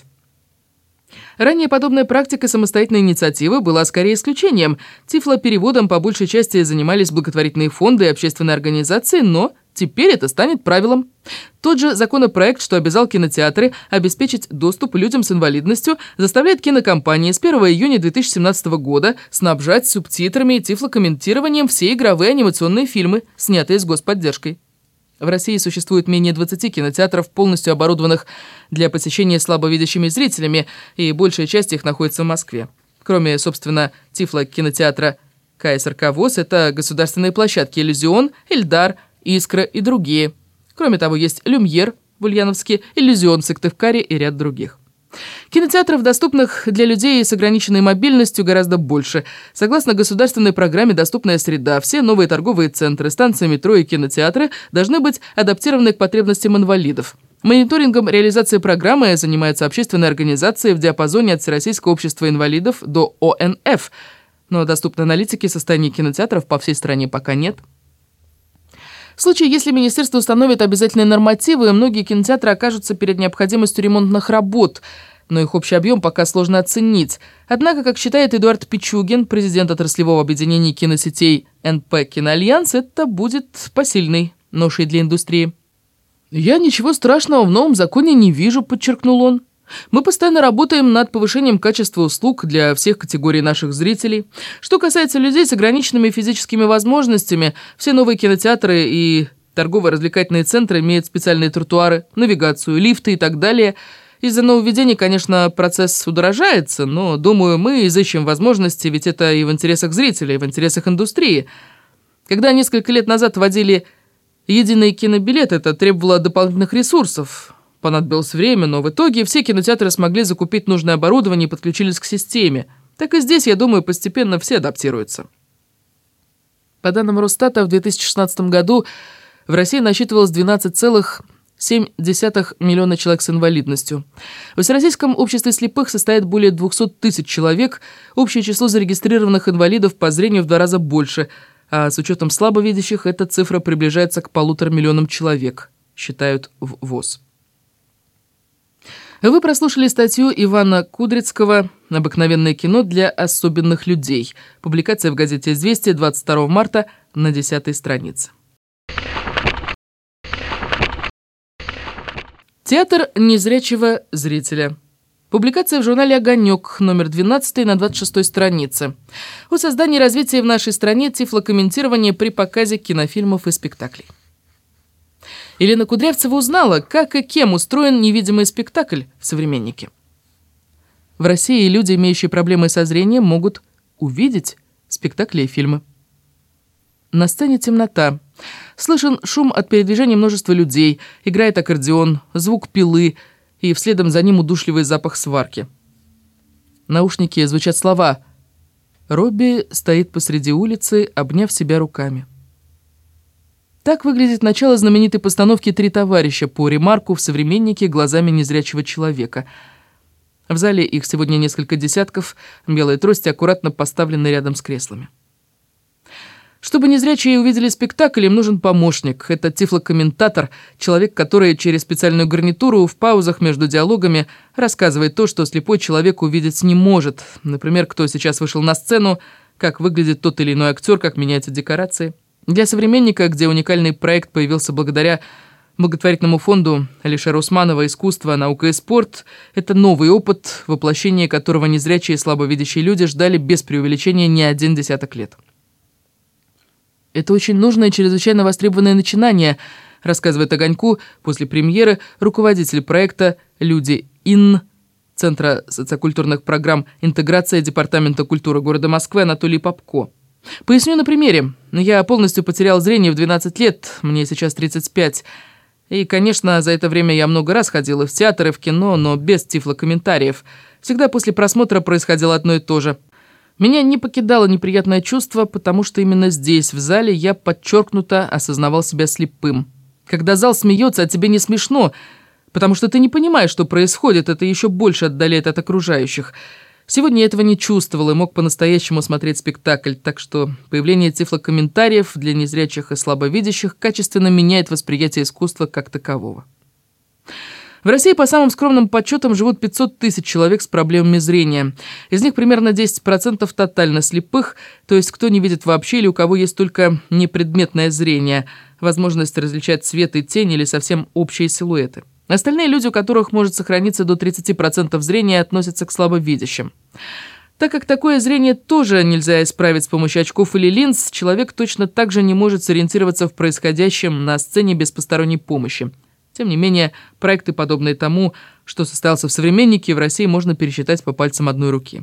Ранее подобная практика самостоятельной инициативы была скорее исключением. Тифлопереводом по большей части занимались благотворительные фонды и общественные организации, но теперь это станет правилом. Тот же законопроект, что обязал кинотеатры обеспечить доступ людям с инвалидностью, заставляет кинокомпании с первого июня две тысячи семнадцатого года снабжать субтитрами и тифлокомментированием все игровые анимационные фильмы, снятые с господдержкой. В России существует менее двадцати кинотеатров, полностью оборудованных для посещения слабовидящими зрителями, и большая часть их находится в Москве. Кроме, собственно, тифлокинотеатра ка эс эр ка ВОЗ, это государственные площадки «Иллюзион», «Эльдар», «Искра» и другие. Кроме того, есть «Люмьер» в Ульяновске, «Иллюзион» в Сыктывкаре и ряд других. Кинотеатров, доступных для людей с ограниченной мобильностью, гораздо больше. Согласно государственной программе «Доступная среда», все новые торговые центры, станции метро и кинотеатры должны быть адаптированы к потребностям инвалидов. Мониторингом реализации программы занимаются общественные организации в диапазоне от Всероссийского общества инвалидов до о эн эф. Но доступной аналитики состояния кинотеатров по всей стране пока нет. В случае, если министерство установит обязательные нормативы, многие кинотеатры окажутся перед необходимостью ремонтных работ, но их общий объем пока сложно оценить. Однако, как считает Эдуард Пичугин, президент отраслевого объединения киносетей эн пэ «Киноальянс», это будет посильной ношей для индустрии. «Я ничего страшного в новом законе не вижу», — подчеркнул он. «Мы постоянно работаем над повышением качества услуг для всех категорий наших зрителей. Что касается людей с ограниченными физическими возможностями, все новые кинотеатры и торгово-развлекательные центры имеют специальные тротуары, навигацию, лифты и так далее. Из-за нововведений, конечно, процесс удорожается, но, думаю, мы изыщем возможности, ведь это и в интересах зрителей, и в интересах индустрии. Когда несколько лет назад вводили единый кинобилет, это требовало дополнительных ресурсов». Понадобилось время, но в итоге все кинотеатры смогли закупить нужное оборудование и подключились к системе. Так и здесь, я думаю, постепенно все адаптируются. По данным Росстата, в две тысячи шестнадцатом году в России насчитывалось двенадцать целых семь десятых миллиона человек с инвалидностью. В Всероссийском обществе слепых состоит более двухсот тысяч человек, общее число зарегистрированных инвалидов по зрению в два раза больше, а с учетом слабовидящих эта цифра приближается к полутора миллионам человек, считают в ВОЗ. Вы прослушали статью Ивана Кудрицкого «Обыкновенное кино для особенных людей». Публикация в газете «Известия» двадцать второго марта на десятой странице. Театр незрячего зрителя. Публикация в журнале «Огонек», номер двенадцать на двадцать шестой странице. О создании и развитии в нашей стране тифлокомментирования при показе кинофильмов и спектаклей. Елена Кудрявцева узнала, как и кем устроен невидимый спектакль в «Современнике». В России люди, имеющие проблемы со зрением, могут увидеть спектакли и фильмы. На сцене темнота. Слышен шум от передвижения множества людей, играет аккордеон, звук пилы и вследом за ним удушливый запах сварки. В наушнике звучат слова «Робби стоит посреди улицы, обняв себя руками». Так выглядит начало знаменитой постановки «Три товарища» по Ремарку в «Современнике» глазами незрячего человека. В зале их сегодня несколько десятков, белые трости аккуратно поставлены рядом с креслами. Чтобы незрячие увидели спектакль, им нужен помощник. Это тифлокомментатор, человек, который через специальную гарнитуру в паузах между диалогами рассказывает то, что слепой человек увидеть не может. Например, кто сейчас вышел на сцену, как выглядит тот или иной актер, как меняются декорации. Для «Современника», где уникальный проект появился благодаря благотворительному фонду Алишера Усманова «Искусство, наука и спорт», это новый опыт, воплощение которого незрячие и слабовидящие люди ждали без преувеличения не один десяток лет. «Это очень нужное и чрезвычайно востребованное начинание», рассказывает «Огоньку» после премьеры руководитель проекта «Люди Ин» Центра социокультурных программ «Интеграция» Департамента культуры города Москвы Анатолий Попко. Поясню на примере. Я полностью потерял зрение в двенадцать лет, мне сейчас тридцать пять. И, конечно, за это время я много раз ходил и в театр, и в кино, но без тифлокомментариев. Всегда после просмотра происходило одно и то же. Меня не покидало неприятное чувство, потому что именно здесь, в зале, я подчеркнуто осознавал себя слепым. Когда зал смеется, а тебе не смешно, потому что ты не понимаешь, что происходит, это еще больше отдаляет от окружающих. Сегодня я этого не чувствовал и мог по-настоящему смотреть спектакль, так что появление тифлокомментариев для незрячих и слабовидящих качественно меняет восприятие искусства как такового. В России, по самым скромным подсчетам, живут пятьсот тысяч человек с проблемами зрения. Из них примерно десять процентов тотально слепых, то есть кто не видит вообще или у кого есть только непредметное зрение, возможность различать цвет и тень или совсем общие силуэты. Остальные люди, у которых может сохраниться до тридцати процентов зрения, относятся к слабовидящим. Так как такое зрение тоже нельзя исправить с помощью очков или линз, человек точно так же не может сориентироваться в происходящем на сцене без посторонней помощи. Тем не менее, проекты, подобные тому, что состоялся в «Современнике», в России можно пересчитать по пальцам одной руки.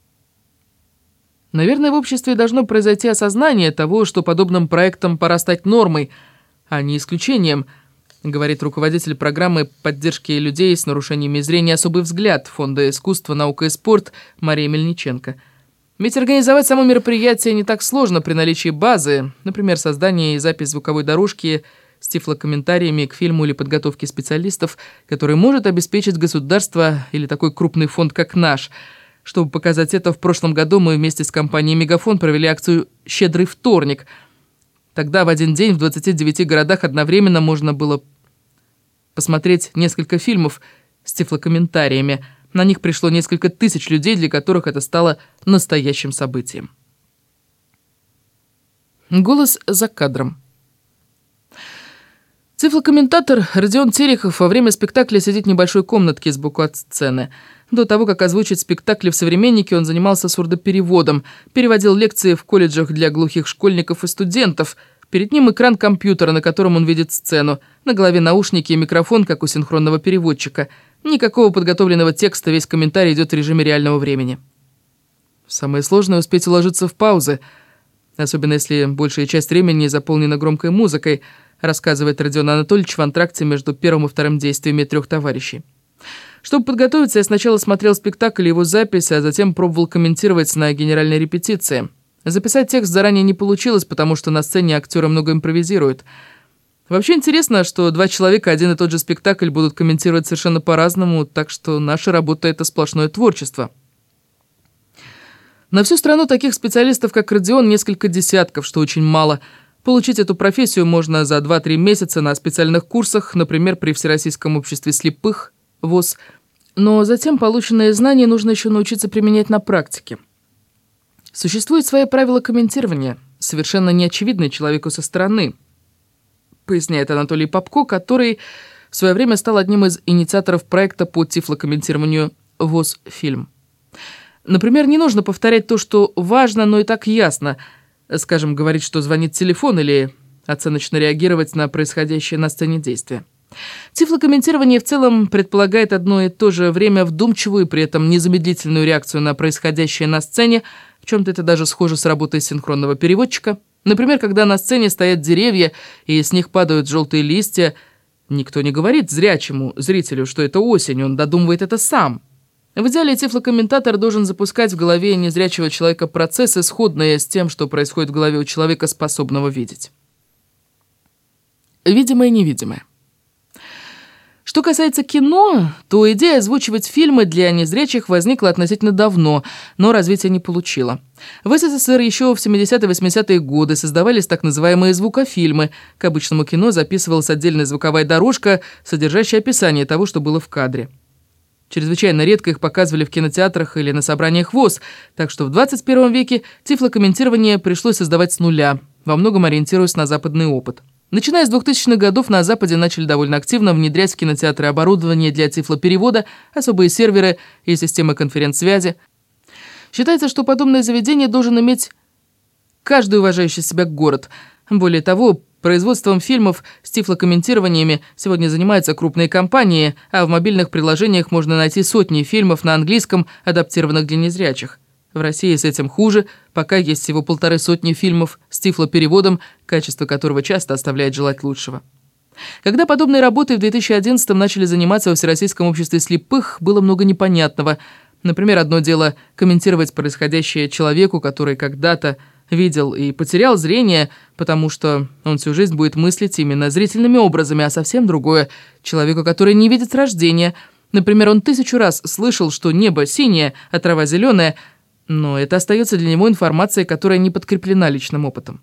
Наверное, в обществе должно произойти осознание того, что подобным проектам пора стать нормой, а не исключением, говорит руководитель программы поддержки людей с нарушениями зрения «Особый взгляд» Фонда искусства, наука и спорт Мария Мельниченко. Ведь организовать само мероприятие не так сложно при наличии базы, например, создание и запись звуковой дорожки с тифлокомментариями к фильму или подготовки специалистов, который может обеспечить государство или такой крупный фонд, как наш. Чтобы показать это, в прошлом году мы вместе с компанией «Мегафон» провели акцию «Щедрый вторник». Тогда в один день в двадцати девяти городах одновременно можно было посмотреть несколько фильмов с тифлокомментариями. На них пришло несколько тысяч людей, для которых это стало настоящим событием. Голос за кадром. Тифлокомментатор Родион Терехов во время спектакля сидит в небольшой комнатке сбоку от сцены. До того, как озвучить спектакли в «Современнике», он занимался сурдопереводом, переводил лекции в колледжах для глухих школьников и студентов. Перед ним экран компьютера, на котором он видит сцену. На голове наушники и микрофон, как у синхронного переводчика. Никакого подготовленного текста, весь комментарий идет в режиме реального времени. Самое сложное — успеть уложиться в паузы, особенно если большая часть времени заполнена громкой музыкой, рассказывает Родион Анатольевич в антракте между первым и вторым действиями трех товарищей. Чтобы подготовиться, я сначала смотрел спектакль и его запись, а затем пробовал комментировать на генеральной репетиции. Записать текст заранее не получилось, потому что на сцене актеры много импровизируют. Вообще интересно, что два человека один и тот же спектакль будут комментировать совершенно по-разному, так что наша работа — это сплошное творчество. На всю страну таких специалистов, как Родион, несколько десятков, что очень мало. Получить эту профессию можно за два-три месяца на специальных курсах, например, при Всероссийском обществе слепых, ВОС. Но затем полученные знания нужно еще научиться применять на практике. Существует свои правила комментирования, совершенно неочевидные человеку со стороны, поясняет Анатолий Попко, который в свое время стал одним из инициаторов проекта по тифлокомментированию ВОС «Фильм». Например, не нужно повторять то, что важно, но и так ясно. Скажем, говорить, что звонит телефон, или оценочно реагировать на происходящее на сцене действия. Тифлокомментирование в целом предполагает одно и то же время вдумчивую и при этом незамедлительную реакцию на происходящее на сцене. В чем-то это даже схоже с работой синхронного переводчика. Например, когда на сцене стоят деревья, и с них падают желтые листья, никто не говорит зрячему зрителю, что это осень, он додумывает это сам. В идеале тифлокомментатор должен запускать в голове незрячего человека процессы, сходные с тем, что происходит в голове у человека, способного видеть. Видимое и невидимое. Что касается кино, то идея озвучивать фильмы для незрячих возникла относительно давно, но развития не получила. В СССР еще в семидесятые-восьмидесятые годы создавались так называемые звукофильмы. К обычному кино записывалась отдельная звуковая дорожка, содержащая описание того, что было в кадре. Чрезвычайно редко их показывали в кинотеатрах или на собраниях ВОС, так что в двадцать первом веке тифлокомментирование пришлось создавать с нуля. во многом ориентируясь на западный опыт. Начиная с двухтысячных годов на Западе начали довольно активно внедрять в кинотеатры оборудование для тифлоперевода, особые серверы и системы конференц-связи. Считается, что подобное заведение должен иметь каждый уважающий себя город. Более того, производством фильмов с тифлокомментированиями сегодня занимаются крупные компании, а в мобильных приложениях можно найти сотни фильмов на английском, адаптированных для незрячих. В России с этим хуже, пока есть всего полторы сотни фильмов с тифлопереводом, качество которого часто оставляет желать лучшего. Когда подобной работой в две тысячи одиннадцатом начали заниматься во Всероссийском обществе слепых, было много непонятного. Например, одно дело комментировать происходящее человеку, который когда-то видел и потерял зрение, потому что он всю жизнь будет мыслить именно зрительными образами, а совсем другое — человеку, который не видит с рождения. Например, он тысячу раз слышал, что небо синее, а трава зеленая, но это остается для него информацией, которая не подкреплена личным опытом.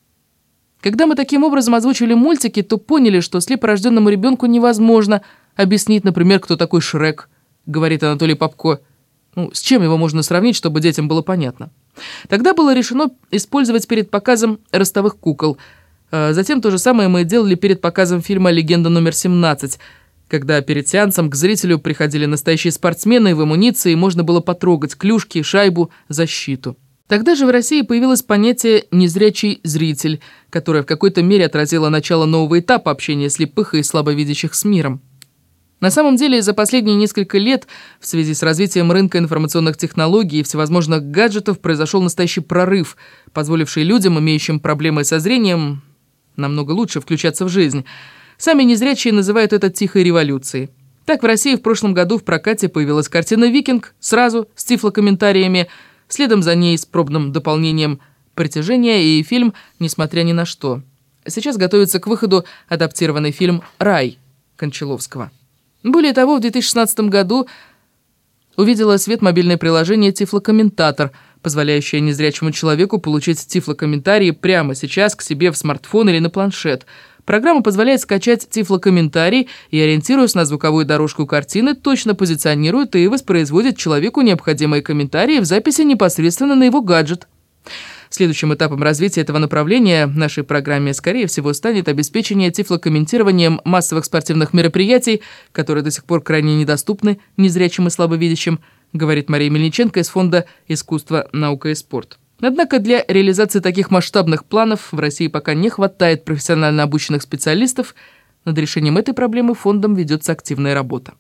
Когда мы таким образом озвучивали мультики, то поняли, что слепорожденному ребенку невозможно объяснить, например, кто такой Шрек, говорит Анатолий Попко. Ну, с чем его можно сравнить, чтобы детям было понятно? Тогда было решено использовать перед показом ростовых кукол. Затем то же самое мы делали перед показом фильма «Легенда номер семнадцать», когда перед сеансом к зрителю приходили настоящие спортсмены в амуниции, и можно было потрогать клюшки, шайбу, защиту. Тогда же в России появилось понятие «незрячий зритель», которое в какой-то мере отразило начало нового этапа общения слепых и слабовидящих с миром. На самом деле, за последние несколько лет в связи с развитием рынка информационных технологий и всевозможных гаджетов произошел настоящий прорыв, позволивший людям, имеющим проблемы со зрением, намного лучше включаться в жизнь. Сами незрячие называют это «тихой революцией». Так в России в прошлом году в прокате появилась картина «Викинг», сразу с тифлокомментариями, следом за ней с пробным дополнением «Притяжение» и фильм «Несмотря ни на что». Сейчас готовится к выходу адаптированный фильм «Рай» Кончаловского. Более того, в две тысячи шестнадцатом году увидело свет мобильное приложение «Тифлокомментатор», позволяющее незрячему человеку получить тифлокомментарии прямо сейчас к себе в смартфон или на планшет. Программа позволяет скачать тифлокомментарий и, ориентируясь на звуковую дорожку картины, точно позиционирует и воспроизводит человеку необходимые комментарии в записи непосредственно на его гаджет. Следующим этапом развития этого направления в нашей программе, скорее всего, станет обеспечение тифлокомментированием массовых спортивных мероприятий, которые до сих пор крайне недоступны незрячим и слабовидящим, говорит Мария Мельниченко из Фонда «Искусство, наука и спорт». Однако для реализации таких масштабных планов в России пока не хватает профессионально обученных специалистов. Над решением этой проблемы фондом ведется активная работа.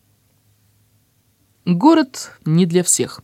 Город не для всех.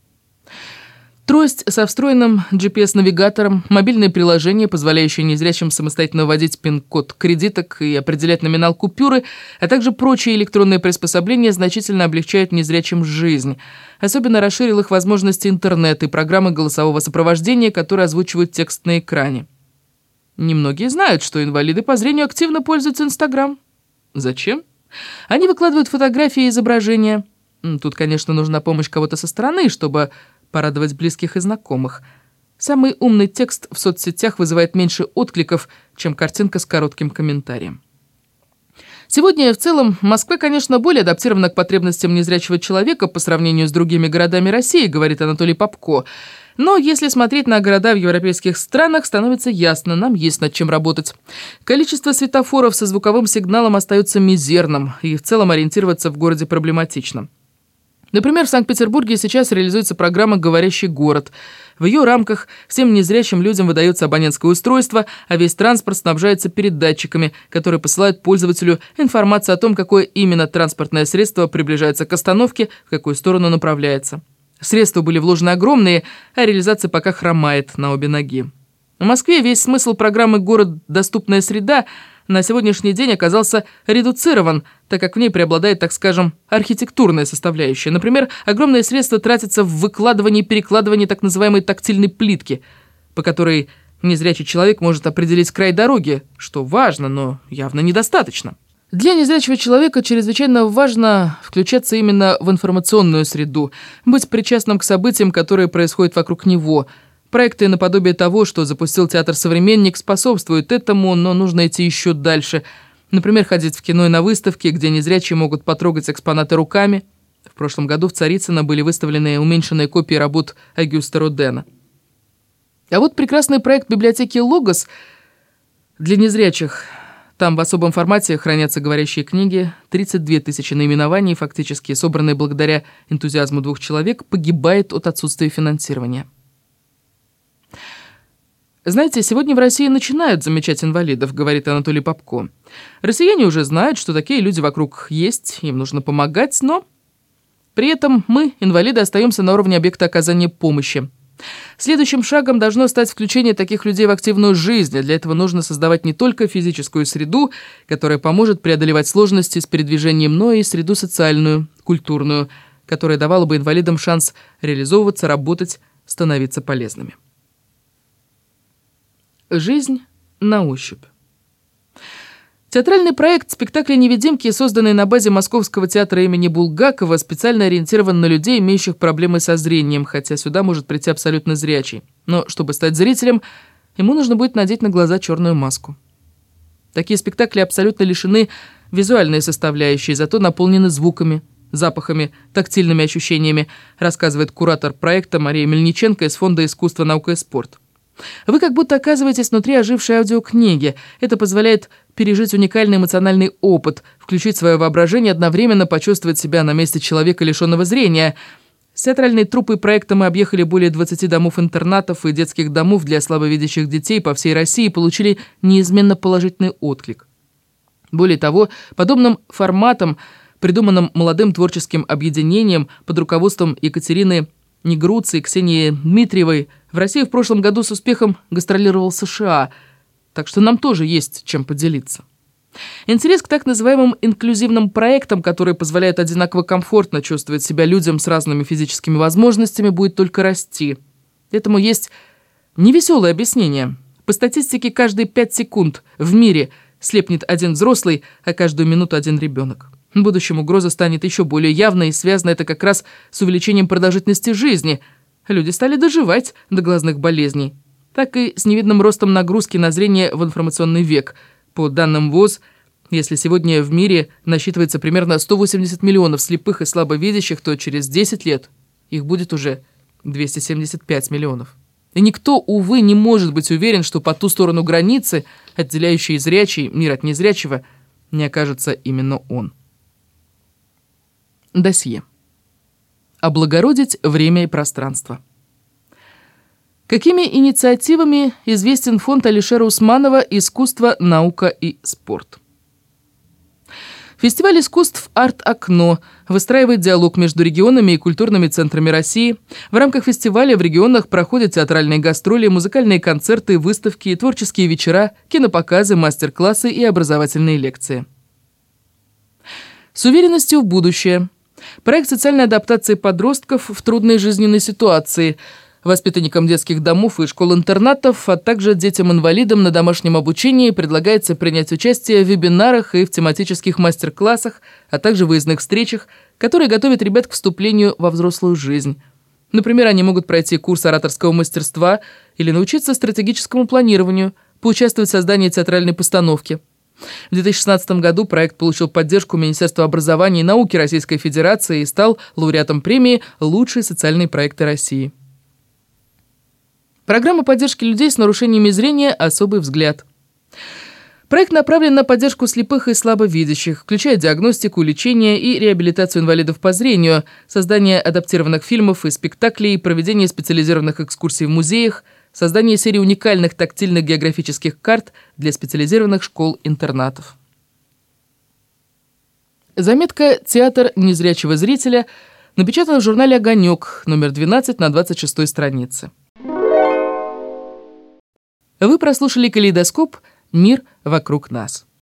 Трость со встроенным джи пи эс-навигатором, мобильное приложение, позволяющее незрячим самостоятельно вводить пин-код кредиток и определять номинал купюры, а также прочие электронные приспособления значительно облегчают незрячим жизнь. Особенно расширил их возможности интернет и программы голосового сопровождения, которые озвучивают текст на экране. Немногие знают, что инвалиды по зрению активно пользуются Инстаграм. Зачем? Они выкладывают фотографии и изображения. Тут, конечно, нужна помощь кого-то со стороны, чтобы порадовать близких и знакомых. Самый умный текст в соцсетях вызывает меньше откликов, чем картинка с коротким комментарием. Сегодня в целом Москва, конечно, более адаптирована к потребностям незрячего человека по сравнению с другими городами России, говорит Анатолий Попко. Но если смотреть на города в европейских странах, становится ясно, нам есть над чем работать. Количество светофоров со звуковым сигналом остается мизерным, и в целом ориентироваться в городе проблематично. Например, в Санкт-Петербурге сейчас реализуется программа «Говорящий город». В ее рамках всем незрячим людям выдается абонентское устройство, а весь транспорт снабжается передатчиками, которые посылают пользователю информацию о том, какое именно транспортное средство приближается к остановке, в какую сторону направляется. Средства были вложены огромные, а реализация пока хромает на обе ноги. В Москве весь смысл программы «Город. Доступная среда» на сегодняшний день оказался редуцирован, так как в ней преобладает, так скажем, архитектурная составляющая. Например, огромные средства тратятся в выкладывании и перекладывании так называемой тактильной плитки, по которой незрячий человек может определить край дороги, что важно, но явно недостаточно. Для незрячего человека чрезвычайно важно включаться именно в информационную среду, быть причастным к событиям, которые происходят вокруг него. Проекты наподобие того, что запустил театр «Современник», способствуют этому, но нужно идти еще дальше. Например, ходить в кино и на выставки, где незрячие могут потрогать экспонаты руками. В прошлом году в Царицыно были выставлены уменьшенные копии работ Огюста Родена. А вот прекрасный проект библиотеки «Логос» для незрячих. Там в особом формате хранятся говорящие книги, тридцать две тысячи наименований, фактически собранные благодаря энтузиазму двух человек, погибает от отсутствия финансирования. «Знаете, сегодня в России начинают замечать инвалидов», — говорит Анатолий Попко. «Россияне уже знают, что такие люди вокруг есть, им нужно помогать, но при этом мы, инвалиды, остаемся на уровне объекта оказания помощи. Следующим шагом должно стать включение таких людей в активную жизнь, а для этого нужно создавать не только физическую среду, которая поможет преодолевать сложности с передвижением, но и среду социальную, культурную, которая давала бы инвалидам шанс реализовываться, работать, становиться полезными». Жизнь на ощупь. Театральный проект «Спектакли-невидимки», созданный на базе Московского театра имени Булгакова, специально ориентирован на людей, имеющих проблемы со зрением, хотя сюда может прийти абсолютно зрячий. Но чтобы стать зрителем, ему нужно будет надеть на глаза черную маску. Такие спектакли абсолютно лишены визуальной составляющей, зато наполнены звуками, запахами, тактильными ощущениями, рассказывает куратор проекта Мария Мельниченко из Фонда искусства, наука и спорт. Вы как будто оказываетесь внутри ожившей аудиокниги. Это позволяет пережить уникальный эмоциональный опыт, включить свое воображение, одновременно почувствовать себя на месте человека, лишенного зрения. С театральной труппой проекта мы объехали более двадцати домов-интернатов и детских домов для слабовидящих детей по всей России и получили неизменно положительный отклик. Более того, подобным форматом, придуманным молодым творческим объединением под руководством Екатерины Негруци и Ксении Дмитриевой, в России в прошлом году с успехом гастролировал США, так что нам тоже есть чем поделиться. Интерес к так называемым инклюзивным проектам, которые позволяют одинаково комфортно чувствовать себя людям с разными физическими возможностями, будет только расти. Этому есть невеселое объяснение. По статистике, каждые пять секунд в мире слепнет один взрослый, а каждую минуту один ребенок. В будущем угроза станет еще более явной, и связано это как раз с увеличением продолжительности жизни. Люди стали доживать до глазных болезней. Так и с невидным ростом нагрузки на зрение в информационный век. По данным ВОЗ, если сегодня в мире насчитывается примерно сто восемьдесят миллионов слепых и слабовидящих, то через десять лет их будет уже двести семьдесят пять миллионов. И никто, увы, не может быть уверен, что по ту сторону границы, отделяющей зрячий мир от незрячего, не окажется именно он. Досье. Облагородить время и пространство. Какими инициативами известен фонд Алишера Усманова «Искусство, наука и спорт»? Фестиваль искусств «Арт-окно» выстраивает диалог между регионами и культурными центрами России. В рамках фестиваля в регионах проходят театральные гастроли, музыкальные концерты, выставки, творческие вечера, кинопоказы, мастер-классы и образовательные лекции. С уверенностью в будущее. Проект социальной адаптации подростков в трудной жизненной ситуации, воспитанникам детских домов и школ-интернатов, а также детям-инвалидам на домашнем обучении предлагается принять участие в вебинарах и в тематических мастер-классах, а также выездных встречах, которые готовят ребят к вступлению во взрослую жизнь. Например, они могут пройти курс ораторского мастерства или научиться стратегическому планированию, поучаствовать в создании театральной постановки. В две тысячи шестнадцатом году проект получил поддержку Министерства образования и науки Российской Федерации и стал лауреатом премии «Лучшие социальные проекты России». Программа поддержки людей с нарушениями зрения «Особый взгляд». Проект направлен на поддержку слепых и слабовидящих, включая диагностику, лечение и реабилитацию инвалидов по зрению, создание адаптированных фильмов и спектаклей, проведение специализированных экскурсий в музеях, создание серии уникальных тактильных географических карт для специализированных школ-интернатов. Заметка «Театр незрячего зрителя» напечатана в журнале «Огонек», номер двенадцать на двадцать шестой странице. Вы прослушали «Калейдоскоп. Мир вокруг нас».